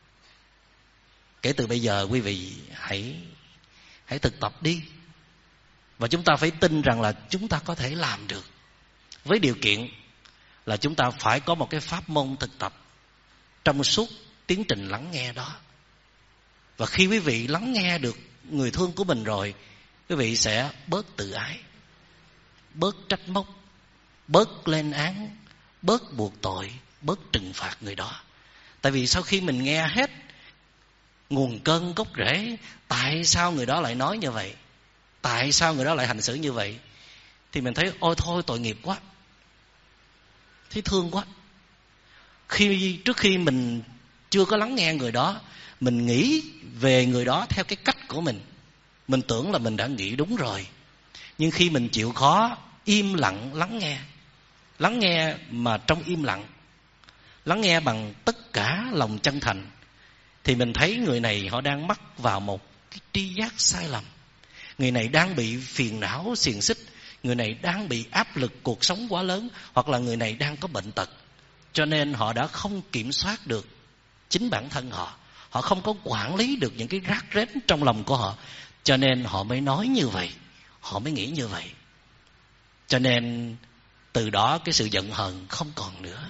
Kể từ bây giờ quý vị hãy thực tập đi. Và chúng ta phải tin rằng là chúng ta có thể làm được, với điều kiện là chúng ta phải có một cái pháp môn thực tập trong suốt tiến trình lắng nghe đó. Và khi quý vị lắng nghe được người thương của mình rồi, quý vị sẽ bớt tự ái, bớt trách móc, bớt lên án, bớt buộc tội, bớt trừng phạt người đó. Tại vì sau khi mình nghe hết nguồn cơn gốc rễ, tại sao người đó lại nói như vậy, tại sao người đó lại hành xử như vậy, thì mình thấy ôi thôi tội nghiệp quá, thấy thương quá. Trước khi mình chưa có lắng nghe người đó, mình nghĩ về người đó theo cái cách của mình tưởng là mình đã nghĩ đúng rồi. Nhưng khi mình chịu khó im lặng lắng nghe mà trong im lặng, lắng nghe bằng tất cả lòng chân thành, thì mình thấy người này họ đang mắc vào một cái tri giác sai lầm. Người này đang bị phiền não xiềng xích, người này đang bị áp lực cuộc sống quá lớn, hoặc là người này đang có bệnh tật. Cho nên họ đã không kiểm soát được chính bản thân họ, họ không có quản lý được những cái rác rến trong lòng của họ. Cho nên họ mới nói như vậy, họ mới nghĩ như vậy. Cho nên từ đó cái sự giận hờn không còn nữa.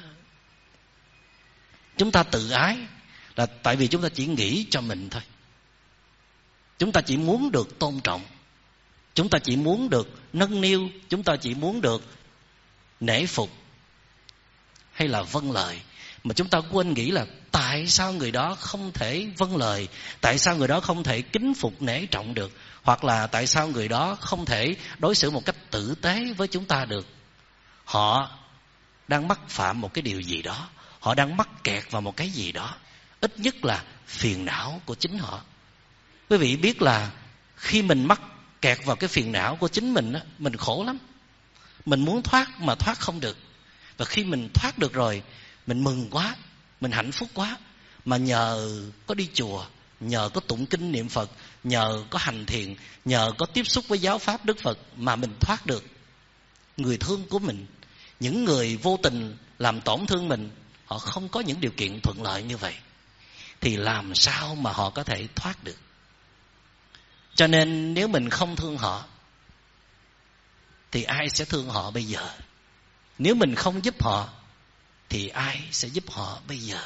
Chúng ta tự ái là tại vì chúng ta chỉ nghĩ cho mình thôi. Chúng ta chỉ muốn được tôn trọng, chúng ta chỉ muốn được nâng niu, chúng ta chỉ muốn được nể phục hay là vâng lời. Mà chúng ta quên nghĩ là tại sao người đó không thể vâng lời, tại sao người đó không thể kính phục nể trọng được, hoặc là tại sao người đó không thể đối xử một cách tử tế với chúng ta được. Họ đang mắc phạm một cái điều gì đó, họ đang mắc kẹt vào một cái gì đó, ít nhất là phiền não của chính họ. Quý vị biết là khi mình mắc kẹt vào cái phiền não của chính mình á, mình khổ lắm. Mình muốn thoát mà thoát không được. Và khi mình thoát được rồi, mình mừng quá, mình hạnh phúc quá. Mà nhờ có đi chùa, nhờ có tụng kinh niệm Phật, nhờ có hành thiền, nhờ có tiếp xúc với giáo pháp Đức Phật mà mình thoát được. Người thương của mình, những người vô tình làm tổn thương mình, họ không có những điều kiện thuận lợi như vậy, thì làm sao mà họ có thể thoát được. Cho nên nếu mình không thương họ, thì ai sẽ thương họ bây giờ? Nếu mình không giúp họ, thì ai sẽ giúp họ bây giờ?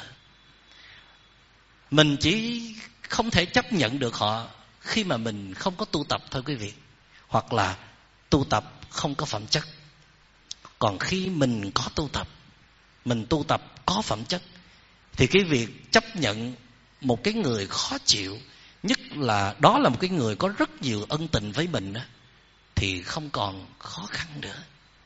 Mình chỉ không thể chấp nhận được họ khi mà mình không có tu tập thôi quý vị, hoặc là tu tập không có phẩm chất. Còn khi mình có tu tập, mình tu tập có phẩm chất, thì cái việc chấp nhận một cái người khó chịu, nhất là đó là một cái người có rất nhiều ân tình với mình đó, thì không còn khó khăn nữa.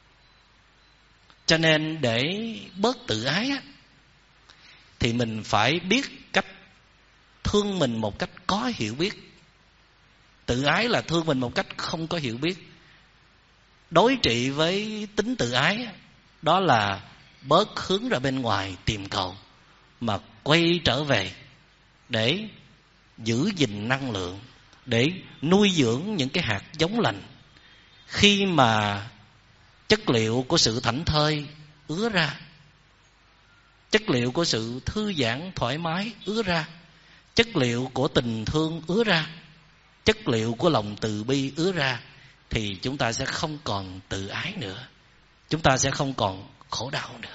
Cho nên để bớt tự ái á, thì mình phải biết cách thương mình một cách có hiểu biết. Tự ái là thương mình một cách không có hiểu biết. Đối trị với tính tự ái đó là bớt hướng ra bên ngoài tìm cầu, mà quay trở về để giữ gìn năng lượng, để nuôi dưỡng những cái hạt giống lành. Khi mà chất liệu của sự thảnh thơi ứa ra, chất liệu của sự thư giãn thoải mái ứa ra, chất liệu của tình thương ứa ra, chất liệu của lòng từ bi ứa ra, thì chúng ta sẽ không còn tự ái nữa, chúng ta sẽ không còn khổ đau nữa.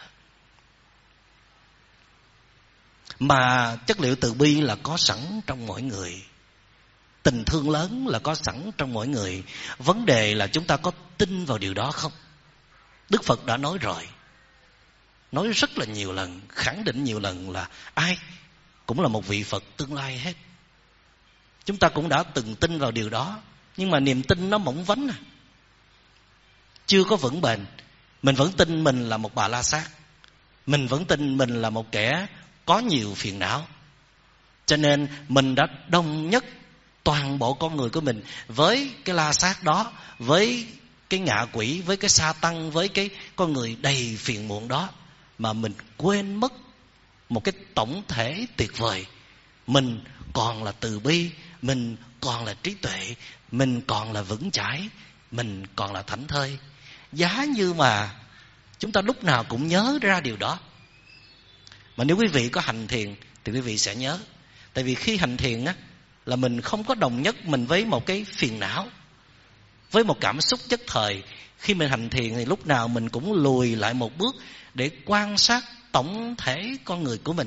Mà chất liệu từ bi là có sẵn trong mỗi người, tình thương lớn là có sẵn trong mỗi người. Vấn đề là chúng ta có tin vào điều đó không? Đức Phật đã nói rồi, nói rất là nhiều lần, khẳng định nhiều lần là ai cũng là một vị Phật tương lai hết. Chúng ta cũng đã từng tin vào điều đó, nhưng mà niềm tin nó mỏng vánh à, chưa có vững bền. Mình vẫn tin mình là một bà la sát, mình vẫn tin mình là một kẻ có nhiều phiền não, cho nên mình đã đồng nhất toàn bộ con người của mình với cái la sát đó, với cái ngạ quỷ, với cái sa tăng, với cái con người đầy phiền muộn đó, mà mình quên mất một cái tổng thể tuyệt vời. Mình còn là từ bi, mình còn là trí tuệ, mình còn là vững chãi, mình còn là thảnh thơi. Giá như mà chúng ta lúc nào cũng nhớ ra điều đó. Mà nếu quý vị có hành thiền thì quý vị sẽ nhớ. Tại vì khi hành thiền á, là mình không có đồng nhất mình với một cái phiền não, với một cảm xúc nhất thời. Khi mình hành thiền thì lúc nào mình cũng lùi lại một bước để quan sát tổng thể con người của mình.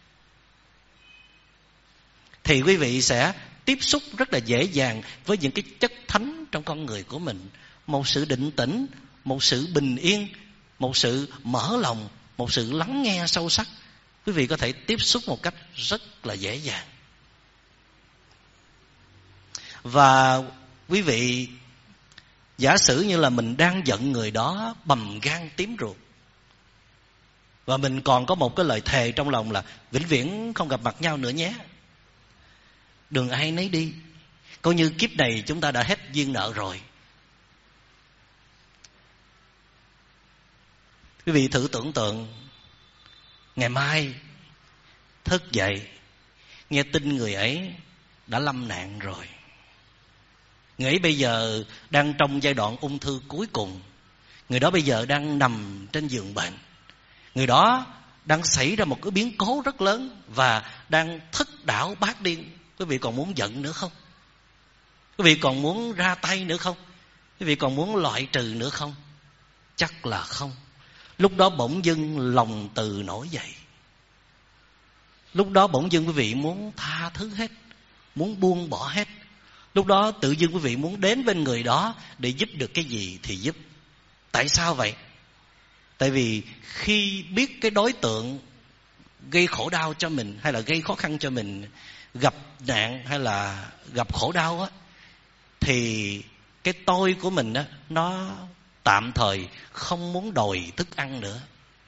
Thì quý vị sẽ tiếp xúc rất là dễ dàng với những cái chất thánh trong con người của mình. Một sự định tĩnh, một sự bình yên, một sự mở lòng, một sự lắng nghe sâu sắc. Quý vị có thể tiếp xúc một cách rất là dễ dàng. Và quý vị giả sử như là mình đang giận người đó bầm gan tím ruột, và mình còn có một cái lời thề trong lòng là vĩnh viễn không gặp mặt nhau nữa nhé, đường ai nấy đi, coi như kiếp này chúng ta đã hết duyên nợ rồi. Quý vị thử tưởng tượng ngày mai thức dậy nghe tin người ấy đã lâm nạn rồi. Người ấy bây giờ đang trong giai đoạn ung thư cuối cùng. Người đó bây giờ đang nằm trên giường bệnh. Người đó đang xảy ra một cái biến cố rất lớn và đang thất đảo bát điên. Quý vị còn muốn giận nữa không? Quý vị còn muốn ra tay nữa không? Quý vị còn muốn loại trừ nữa không? Chắc là không. Lúc đó bỗng dưng lòng từ nổi dậy. Lúc đó bỗng dưng quý vị muốn tha thứ hết, muốn buông bỏ hết. Lúc đó tự dưng quý vị muốn đến bên người đó để giúp được cái gì thì giúp. Tại sao vậy? Tại vì khi biết cái đối tượng gây khổ đau cho mình, hay là gây khó khăn cho mình, gặp nạn hay là gặp khổ đau á, thì cái tôi của mình á, nó tạm thời không muốn đòi thức ăn nữa.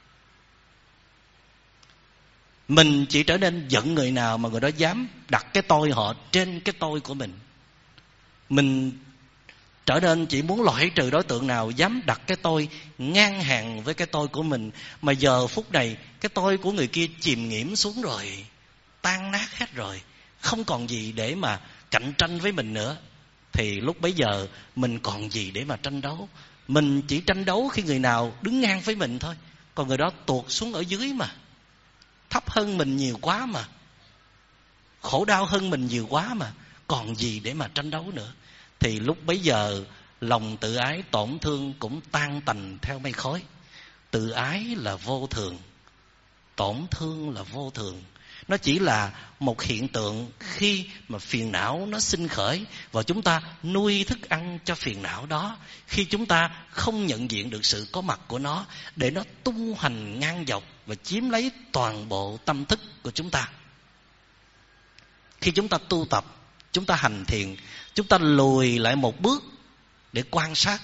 Mình chỉ trở nên giận người nào mà người đó dám đặt cái tôi họ trên cái tôi của mình. Mình trở nên chỉ muốn loại trừ đối tượng nào dám đặt cái tôi ngang hàng với cái tôi của mình. Mà giờ phút này cái tôi của người kia chìm nghiễm xuống rồi, tan nát hết rồi, không còn gì để mà cạnh tranh với mình nữa. Thì lúc bấy giờ mình còn gì để mà tranh đấu. Mình chỉ tranh đấu khi người nào đứng ngang với mình thôi. Còn người đó tuột xuống ở dưới mà, thấp hơn mình nhiều quá mà, khổ đau hơn mình nhiều quá mà, còn gì để mà tranh đấu nữa. Thì lúc bấy giờ lòng tự ái tổn thương cũng tan tành theo mây khói. Tự ái là vô thường, tổn thương là vô thường. Nó chỉ là một hiện tượng khi mà phiền não nó sinh khởi, và chúng ta nuôi thức ăn cho phiền não đó, khi chúng ta không nhận diện được sự có mặt của nó, để nó tung hoành ngang dọc và chiếm lấy toàn bộ tâm thức của chúng ta. Khi chúng ta tu tập, chúng ta hành thiền, chúng ta lùi lại một bước để quan sát,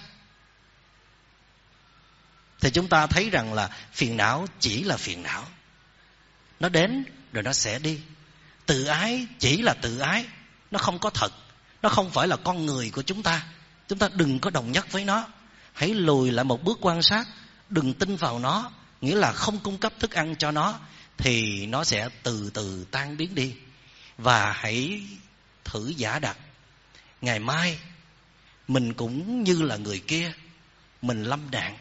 thì chúng ta thấy rằng là phiền não chỉ là phiền não. Nó đến rồi nó sẽ đi. Tự ái chỉ là tự ái, nó không có thật, nó không phải là con người của chúng ta. Chúng ta đừng có đồng nhất với nó. Hãy lùi lại một bước quan sát, đừng tin vào nó, nghĩa là không cung cấp thức ăn cho nó, thì nó sẽ từ từ tan biến đi. Và hãy thử giả đặt, ngày mai mình cũng như là người kia, mình lâm nạn.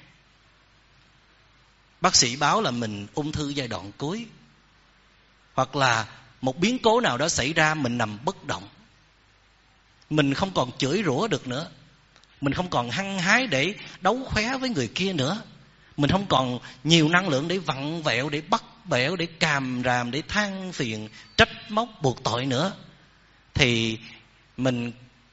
Bác sĩ báo là mình ung thư giai đoạn cuối, hoặc là một biến cố nào đó xảy ra, mình nằm bất động. Mình không còn chửi rủa được nữa, mình không còn hăng hái để đấu khóe với người kia nữa, mình không còn nhiều năng lượng để vặn vẹo, để bắt bẽo, để càm ràm, để than phiền, trách móc, buộc tội nữa. Thì mình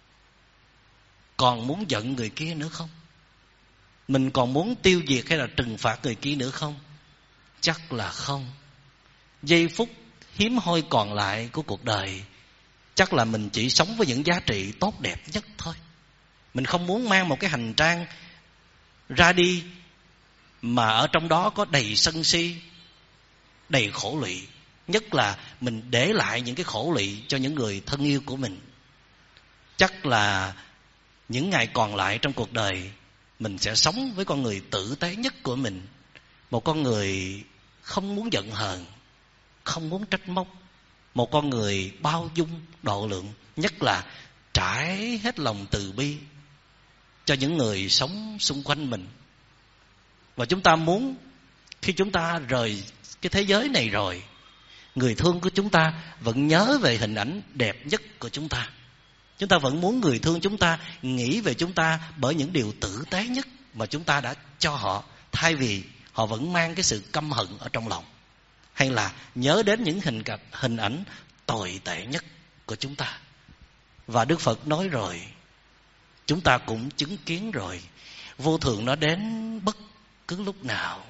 còn muốn giận người kia nữa không? Mình còn muốn tiêu diệt hay là trừng phạt người kia nữa không? Chắc là không. Giây phút hiếm hoi còn lại của cuộc đời, chắc là mình chỉ sống với những giá trị tốt đẹp nhất thôi. Mình không muốn mang một cái hành trang ra đi mà ở trong đó có đầy sân si, đầy khổ lụy. Nhất là mình để lại những cái khổ lụy cho những người thân yêu của mình. Chắc là những ngày còn lại trong cuộc đời, mình sẽ sống với con người tử tế nhất của mình. Một con người không muốn giận hờn, không muốn trách móc. Một con người bao dung, độ lượng. Nhất là trải hết lòng từ bi cho những người sống xung quanh mình. Và chúng ta muốn khi chúng ta rời cái thế giới này rồi, người thương của chúng ta vẫn nhớ về hình ảnh đẹp nhất của chúng ta. Chúng ta vẫn muốn người thương chúng ta nghĩ về chúng ta bởi những điều tử tế nhất mà chúng ta đã cho họ, thay vì họ vẫn mang cái sự căm hận ở trong lòng, hay là nhớ đến những hình ảnh tồi tệ nhất của chúng ta. Và Đức Phật nói rồi, chúng ta cũng chứng kiến rồi, vô thường nó đến bất cứ lúc nào,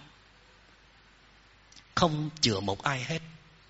không chừa một ai hết.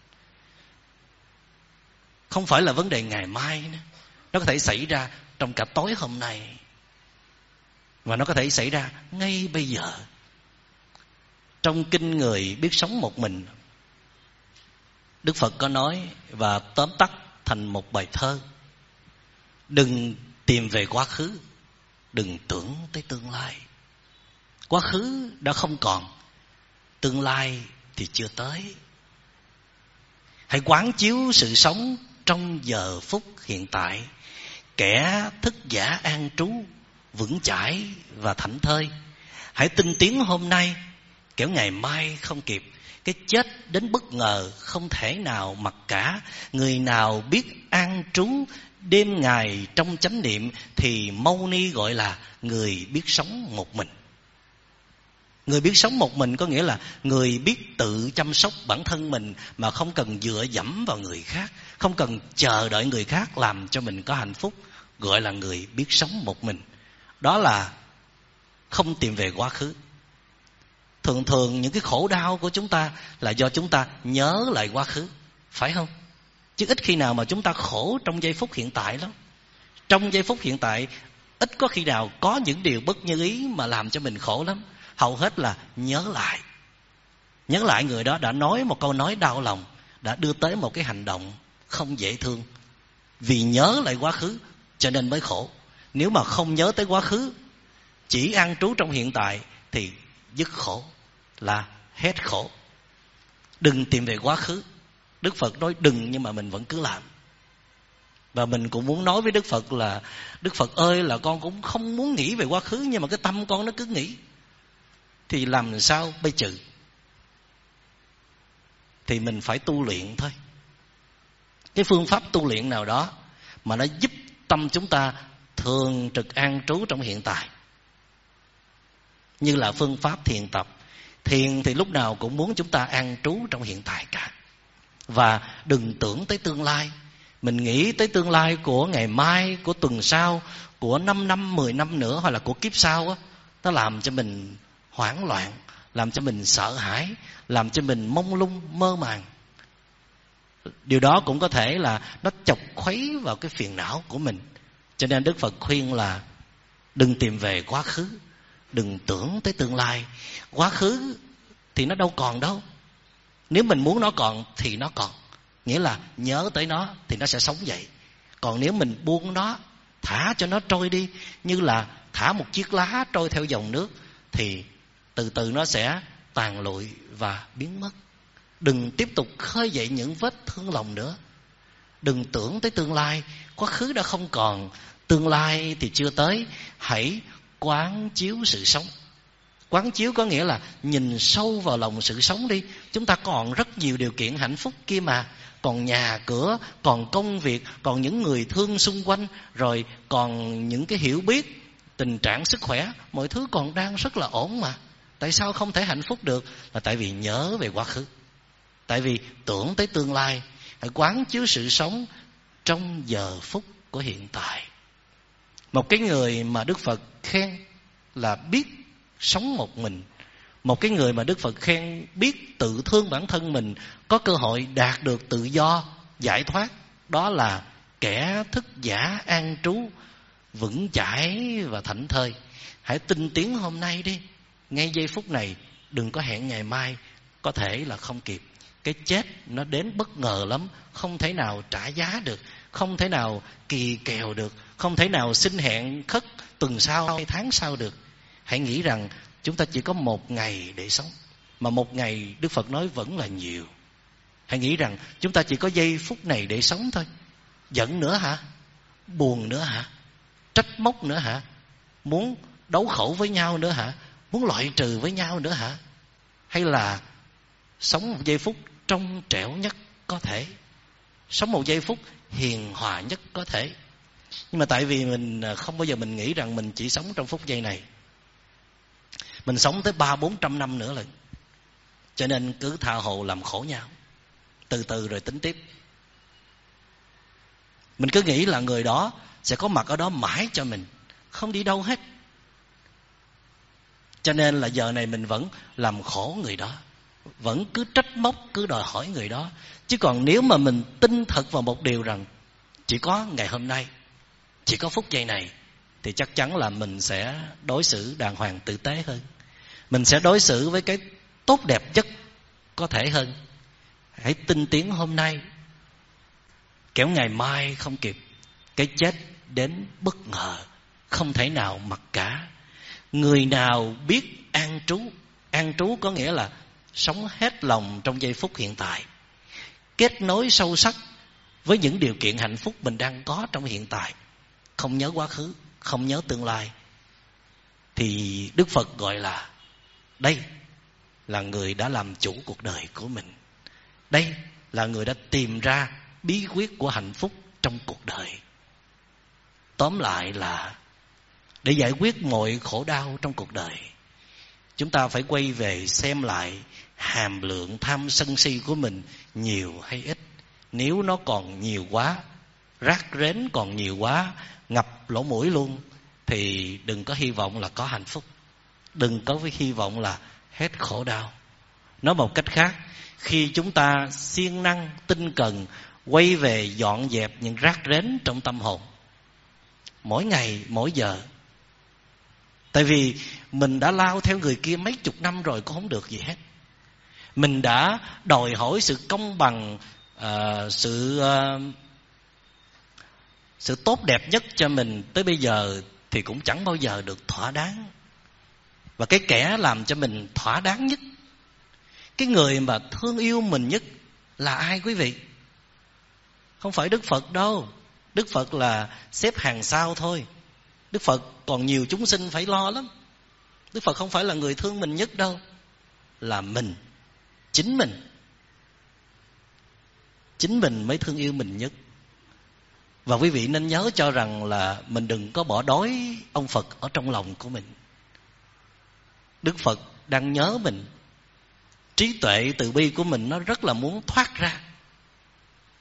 Không phải là vấn đề ngày mai nữa. Nó có thể xảy ra trong cả tối hôm nay, và nó có thể xảy ra ngay bây giờ. Trong kinh Người biết sống một mình, Đức Phật có nói và tóm tắt thành một bài thơ: đừng tìm về quá khứ, đừng tưởng tới tương lai. Quá khứ đã không còn, tương lai thì chưa tới. Hãy quán chiếu sự sống trong giờ phút hiện tại, kẻ thức giả an trú, vững chãi và thảnh thơi. Hãy tinh tiến hôm nay, kẻo ngày mai không kịp. Cái chết đến bất ngờ, không thể nào mặc cả. Người nào biết an trú đêm ngày trong chánh niệm, thì Mâu Ni gọi là người biết sống một mình. Người biết sống một mình có nghĩa là người biết tự chăm sóc bản thân mình mà không cần dựa dẫm vào người khác, không cần chờ đợi người khác làm cho mình có hạnh phúc, gọi là người biết sống một mình. Đó là không tìm về quá khứ. Thường thường những cái khổ đau của chúng ta là do chúng ta nhớ lại quá khứ, phải không? Chứ ít khi nào mà chúng ta khổ trong giây phút hiện tại lắm. Trong giây phút hiện tại, ít có khi nào có những điều bất như ý mà làm cho mình khổ lắm. Hầu hết là nhớ lại người đó đã nói một câu nói đau lòng, đã đưa tới một cái hành động không dễ thương. Vì nhớ lại quá khứ cho nên mới khổ. Nếu mà không nhớ tới quá khứ, chỉ an trú trong hiện tại, thì dứt khổ, là hết khổ. Đừng tìm về quá khứ. Đức Phật nói đừng, nhưng mà mình vẫn cứ làm. Và mình cũng muốn nói với Đức Phật là: Đức Phật ơi, là con cũng không muốn nghĩ về quá khứ, nhưng mà cái tâm con nó cứ nghĩ. Thì làm sao bây trừ? Thì mình phải tu luyện thôi. Cái phương pháp tu luyện nào đó mà nó giúp tâm chúng ta thường trực an trú trong hiện tại, như là phương pháp thiền tập. Thiền thì lúc nào cũng muốn chúng ta an trú trong hiện tại cả. Và đừng tưởng tới tương lai. Mình nghĩ tới tương lai của ngày mai, của tuần sau, của 5 năm, 10 năm nữa, hoặc là của kiếp sau á, nó làm cho mình hoảng loạn, làm cho mình sợ hãi, làm cho mình mông lung, mơ màng. Điều đó cũng có thể là nó chọc khuấy vào cái phiền não của mình. Cho nên Đức Phật khuyên là đừng tìm về quá khứ, đừng tưởng tới tương lai. Quá khứ thì nó đâu còn đâu. Nếu mình muốn nó còn thì nó còn, nghĩa là nhớ tới nó thì nó sẽ sống dậy. Còn nếu mình buông nó, thả cho nó trôi đi, như là thả một chiếc lá trôi theo dòng nước, thì từ từ nó sẽ tàn lụi và biến mất. Đừng tiếp tục khơi dậy những vết thương lòng nữa. Đừng tưởng tới tương lai, quá khứ đã không còn, tương lai thì chưa tới. Hãy quán chiếu sự sống. Quán chiếu có nghĩa là nhìn sâu vào lòng sự sống đi. Chúng ta còn rất nhiều điều kiện hạnh phúc kia mà. Còn nhà cửa, còn công việc, còn những người thương xung quanh, rồi còn những cái hiểu biết, tình trạng sức khỏe, mọi thứ còn đang rất là ổn mà. Tại sao không thể hạnh phúc được? Là tại vì nhớ về quá khứ, tại vì tưởng tới tương lai. Hãy quán chiếu sự sống trong giờ phút của hiện tại. Một cái người mà Đức Phật khen là biết sống một mình, một cái người mà Đức Phật khen biết tự thương bản thân mình, có cơ hội đạt được tự do, giải thoát, đó là kẻ thức giả an trú, vững chãi và thảnh thơi. Hãy tinh tiến hôm nay đi, ngay giây phút này, đừng có hẹn ngày mai, có thể là không kịp. Cái chết nó đến bất ngờ lắm, không thể nào trả giá được, không thể nào kỳ kèo được, không thể nào xin hẹn khất tuần sau hay tháng sau được. Hãy nghĩ rằng chúng ta chỉ có một ngày để sống, mà một ngày Đức Phật nói vẫn là nhiều. Hãy nghĩ rằng chúng ta chỉ có giây phút này để sống thôi. Giận nữa hả? Buồn nữa hả? Trách móc nữa hả? Muốn đấu khẩu với nhau nữa hả? Muốn loại trừ với nhau nữa hả? Hay là sống một giây phút trong trẻo nhất có thể, sống một giây phút hiền hòa nhất có thể. Nhưng mà tại vì mình không bao giờ mình nghĩ rằng mình chỉ sống trong phút giây này, mình sống tới 300-400 năm nữa lần. Cho nên cứ tha hồ làm khổ nhau, từ từ rồi tính tiếp. Mình cứ nghĩ là người đó sẽ có mặt ở đó mãi cho mình, không đi đâu hết. Cho nên là giờ này mình vẫn làm khổ người đó, vẫn cứ trách móc, cứ đòi hỏi người đó. Chứ còn nếu mà mình tin thật vào một điều rằng chỉ có ngày hôm nay, chỉ có phút giây này, thì chắc chắn là mình sẽ đối xử đàng hoàng tử tế hơn. Mình sẽ đối xử với cái tốt đẹp nhất có thể hơn. Hãy tinh tiến hôm nay, kẻo ngày mai không kịp. Cái chết đến bất ngờ, không thể nào mặc cả. Người nào biết an trú, an trú có nghĩa là sống hết lòng trong giây phút hiện tại, kết nối sâu sắc với những điều kiện hạnh phúc mình đang có trong hiện tại, không nhớ quá khứ, không nhớ tương lai, thì Đức Phật gọi là đây là người đã làm chủ cuộc đời của mình. Đây là người đã tìm ra bí quyết của hạnh phúc trong cuộc đời. Tóm lại là để giải quyết mọi khổ đau trong cuộc đời, chúng ta phải quay về xem lại hàm lượng tham sân si của mình nhiều hay ít. Nếu nó còn nhiều quá, rác rến còn nhiều quá, ngập lỗ mũi luôn, thì đừng có hy vọng là có hạnh phúc, đừng có hy vọng là hết khổ đau. Nói một cách khác, khi chúng ta siêng năng, tinh cần quay về dọn dẹp những rác rến trong tâm hồn, mỗi ngày, mỗi giờ. Tại vì mình đã lao theo người kia mấy chục năm rồi cũng không được gì hết. Mình đã đòi hỏi sự công bằng, sự tốt đẹp nhất cho mình tới bây giờ thì cũng chẳng bao giờ được thỏa đáng. Và cái kẻ làm cho mình thỏa đáng nhất, cái người mà thương yêu mình nhất là ai quý vị? Không phải Đức Phật đâu. Đức Phật là xếp hàng sau thôi. Đức Phật còn nhiều chúng sinh phải lo lắm. Đức Phật không phải là người thương mình nhất đâu. Là mình, chính mình. Chính mình mới thương yêu mình nhất. Và quý vị nên nhớ cho rằng là mình đừng có bỏ đói ông Phật ở trong lòng của mình. Đức Phật đang nhớ mình. Trí tuệ từ bi của mình nó rất là muốn thoát ra.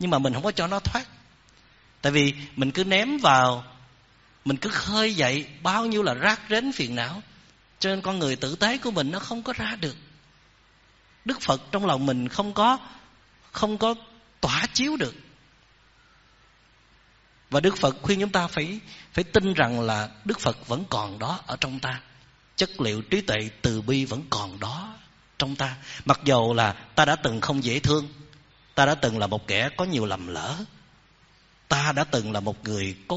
nhưng mà mình không có cho nó thoát. Tại vì mình cứ ném vào, mình cứ khơi dậy bao nhiêu là rác rến phiền não, cho nên con người tử tế của mình nó không có ra được. Đức Phật trong lòng mình không có tỏa chiếu được. Và Đức Phật khuyên chúng ta phải tin rằng là Đức Phật vẫn còn đó ở trong ta. Chất liệu trí tuệ từ bi vẫn còn đó trong ta. Mặc dầu là ta đã từng không dễ thương, ta đã từng là một kẻ có nhiều lầm lỡ, ta đã từng là một người có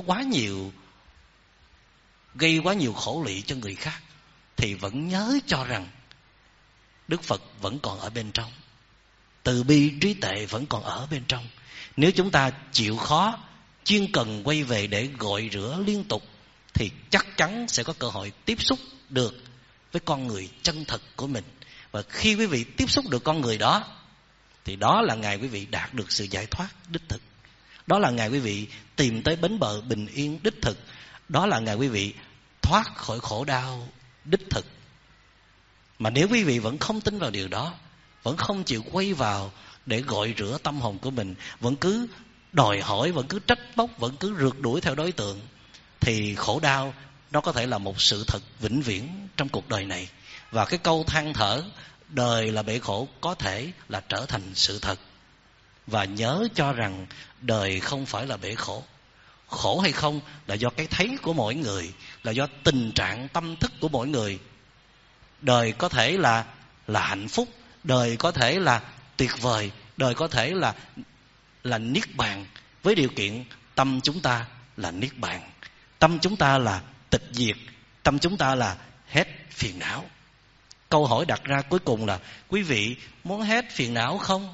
gây quá nhiều khổ lụy cho người khác, thì vẫn nhớ cho rằng Đức Phật vẫn còn ở bên trong, từ bi trí tuệ vẫn còn ở bên trong. Nếu chúng ta chịu khó, chuyên cần quay về để gội rửa liên tục, thì chắc chắn sẽ có cơ hội tiếp xúc được với con người chân thật của mình. Và khi quý vị tiếp xúc được con người đó, thì đó là ngày quý vị đạt được sự giải thoát đích thực. Đó là ngày quý vị tìm tới bến bờ bình yên đích thực. Đó là ngày quý vị thoát khỏi khổ đau đích thực. Mà nếu quý vị vẫn không tin vào điều đó, vẫn không chịu quay vào để gội rửa tâm hồn của mình, vẫn cứ đòi hỏi, vẫn cứ trách móc, vẫn cứ rượt đuổi theo đối tượng, thì khổ đau nó có thể là một sự thật vĩnh viễn trong cuộc đời này. Và cái câu than thở đời là bể khổ có thể là trở thành sự thật. Và nhớ cho rằng đời không phải là bể khổ. Khổ hay không là do cái thấy của mỗi người, là do tình trạng tâm thức của mỗi người. Đời có thể là hạnh phúc, đời có thể là tuyệt vời, đời có thể là niết bàn, với điều kiện tâm chúng ta là niết bàn, tâm chúng ta là tịch diệt, tâm chúng ta là hết phiền não. Câu hỏi đặt ra cuối cùng là quý vị muốn hết phiền não không?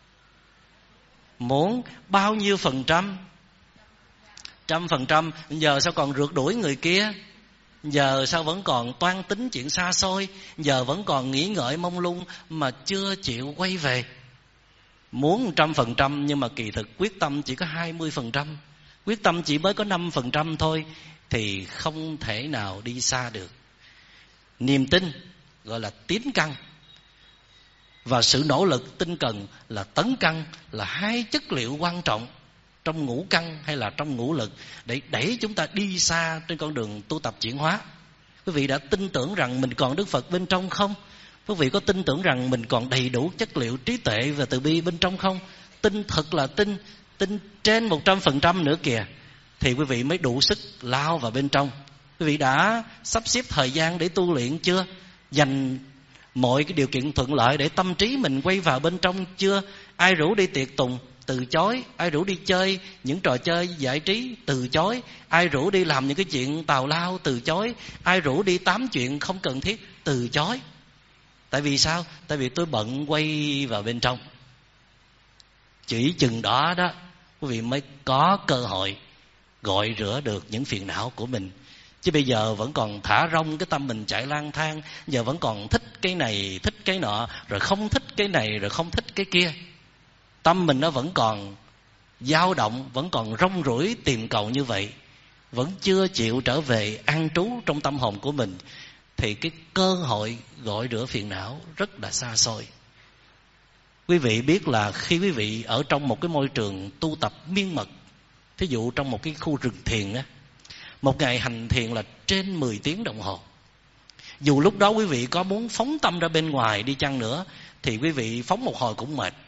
Muốn bao nhiêu %? 100%. Giờ sao còn rượt đuổi người kia? Giờ sao vẫn còn toan tính chuyện xa xôi? Giờ vẫn còn nghĩ ngợi mông lung mà chưa chịu quay về? Muốn 100% nhưng mà kỳ thực quyết tâm chỉ có 20%, quyết tâm chỉ mới có 5% thôi, thì không thể nào đi xa được. Niềm tin gọi là tiến căn, và sự nỗ lực tinh cần là tấn căn, là hai chất liệu quan trọng trong ngũ căn hay là trong ngũ lực để đẩy chúng ta đi xa trên con đường tu tập chuyển hóa. Quý vị đã tin tưởng rằng mình còn Đức Phật bên trong không? Quý vị có tin tưởng rằng mình còn đầy đủ chất liệu trí tuệ và từ bi bên trong không? Tin thật là tin trên 100% nữa kìa, thì quý vị mới đủ sức lao vào bên trong. Quý vị đã sắp xếp thời gian để tu luyện chưa? Dành mọi cái điều kiện thuận lợi để tâm trí mình quay vào bên trong chưa? Ai rủ đi tiệc tùng, từ chối. Ai rủ đi chơi những trò chơi giải trí, từ chối. Ai rủ đi làm những cái chuyện tào lao, từ chối. Ai rủ đi tám chuyện không cần thiết, từ chối. Tại vì sao? Tại vì tôi bận quay vào bên trong. Chỉ chừng đó đó quý vị mới có cơ hội gội rửa được những phiền não của mình. Chứ bây giờ vẫn còn thả rông cái tâm mình chạy lang thang, giờ vẫn còn thích cái này, thích cái nọ, rồi không thích cái này, rồi không thích cái kia. Tâm mình nó vẫn còn dao động, vẫn còn rong ruổi tìm cầu như vậy, vẫn chưa chịu trở về an trú trong tâm hồn của mình, thì cái cơ hội gội rửa phiền não rất là xa xôi. Quý vị biết là khi quý vị ở trong một cái môi trường tu tập miên mật, thí dụ trong một cái khu rừng thiền á, một ngày hành thiền là trên 10 tiếng đồng hồ. Dù lúc đó quý vị có muốn phóng tâm ra bên ngoài đi chăng nữa, thì quý vị phóng một hồi cũng mệt.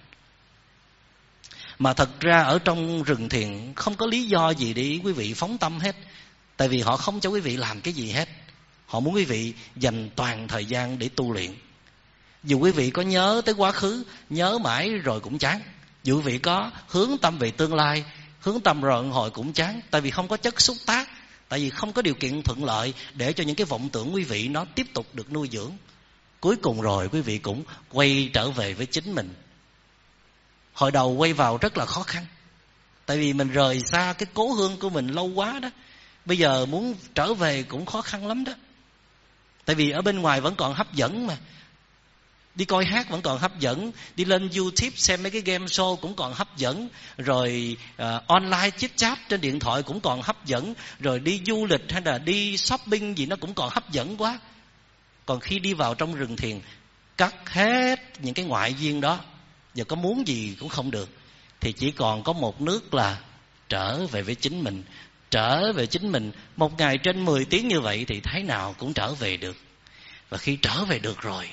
Mà thật ra ở trong rừng thiền không có lý do gì để quý vị phóng tâm hết. Tại vì họ không cho quý vị làm cái gì hết. Họ muốn quý vị dành toàn thời gian để tu luyện. Dù quý vị có nhớ tới quá khứ, nhớ mãi rồi cũng chán. Dù quý vị có hướng tâm về tương lai, hướng tâm rồi hồi cũng chán. Tại vì không có chất xúc tác, tại vì không có điều kiện thuận lợi để cho những cái vọng tưởng quý vị nó tiếp tục được nuôi dưỡng. Cuối cùng rồi quý vị cũng quay trở về với chính mình. Hồi đầu quay vào rất là khó khăn, tại vì mình rời xa cái cố hương của mình lâu quá đó. Bây giờ muốn trở về cũng khó khăn lắm đó. Tại vì ở bên ngoài vẫn còn hấp dẫn mà. Đi coi hát vẫn còn hấp dẫn, đi lên YouTube xem mấy cái game show cũng còn hấp dẫn, rồi online chit chat trên điện thoại cũng còn hấp dẫn, rồi đi du lịch hay là đi shopping gì nó cũng còn hấp dẫn quá. Còn khi đi vào trong rừng thiền, cắt hết những cái ngoại duyên đó, giờ có muốn gì cũng không được, thì chỉ còn có một nước là trở về với chính mình. Trở về chính mình, một ngày trên 10 tiếng như vậy thì thế nào cũng trở về được. Và khi trở về được rồi,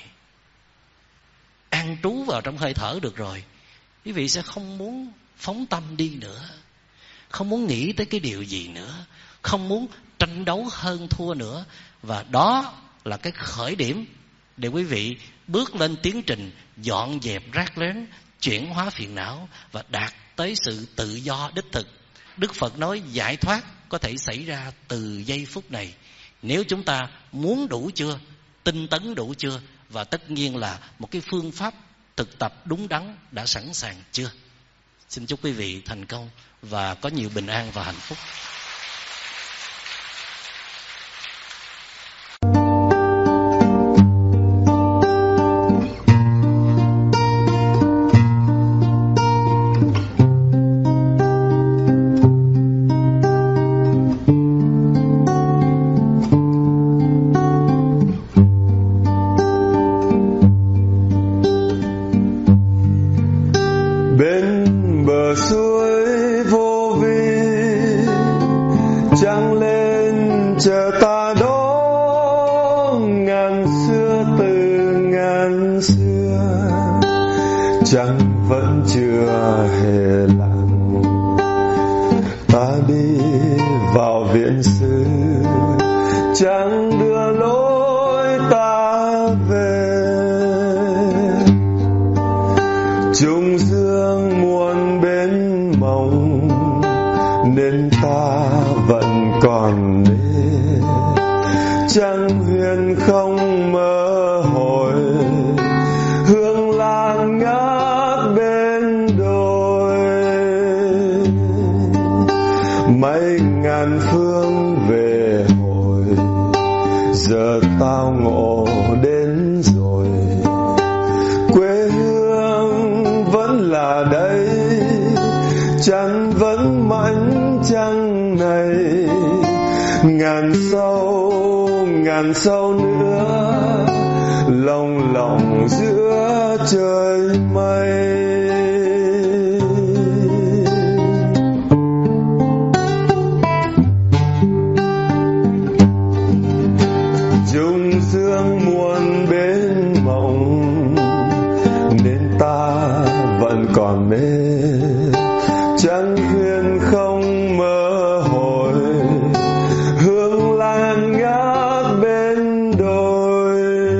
an trú vào trong hơi thở được rồi, quý vị sẽ không muốn phóng tâm đi nữa, không muốn nghĩ tới cái điều gì nữa, không muốn tranh đấu hơn thua nữa. Và đó là cái khởi điểm để quý vị bước lên tiến trình dọn dẹp rác rến, chuyển hóa phiền não và đạt tới sự tự do đích thực. Đức Phật nói giải thoát có thể xảy ra từ giây phút này, nếu chúng ta muốn đủ chưa, tinh tấn đủ chưa, và tất nhiên là một cái phương pháp thực tập đúng đắn đã sẵn sàng chưa. Xin chúc quý vị thành công và có nhiều bình an và hạnh phúc. Ngàn sâu nữa lồng lộng giữa trời mây. Dung dương muôn bên mộng nên ta vẫn còn mê, chẳng khuyên không mơ hồi, hương lan ngát bên đồi.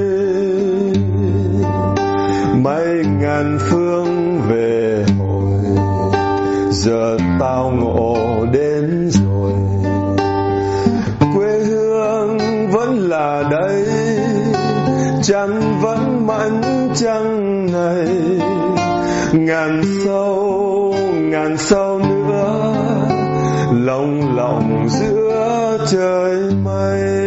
Mấy ngàn phương về hồi, giờ tao ngộ đến rồi. Quê hương vẫn là đây, chăn vẫn mảnh trăng này. Ngàn sâu nữa lồng lộng giữa trời mây.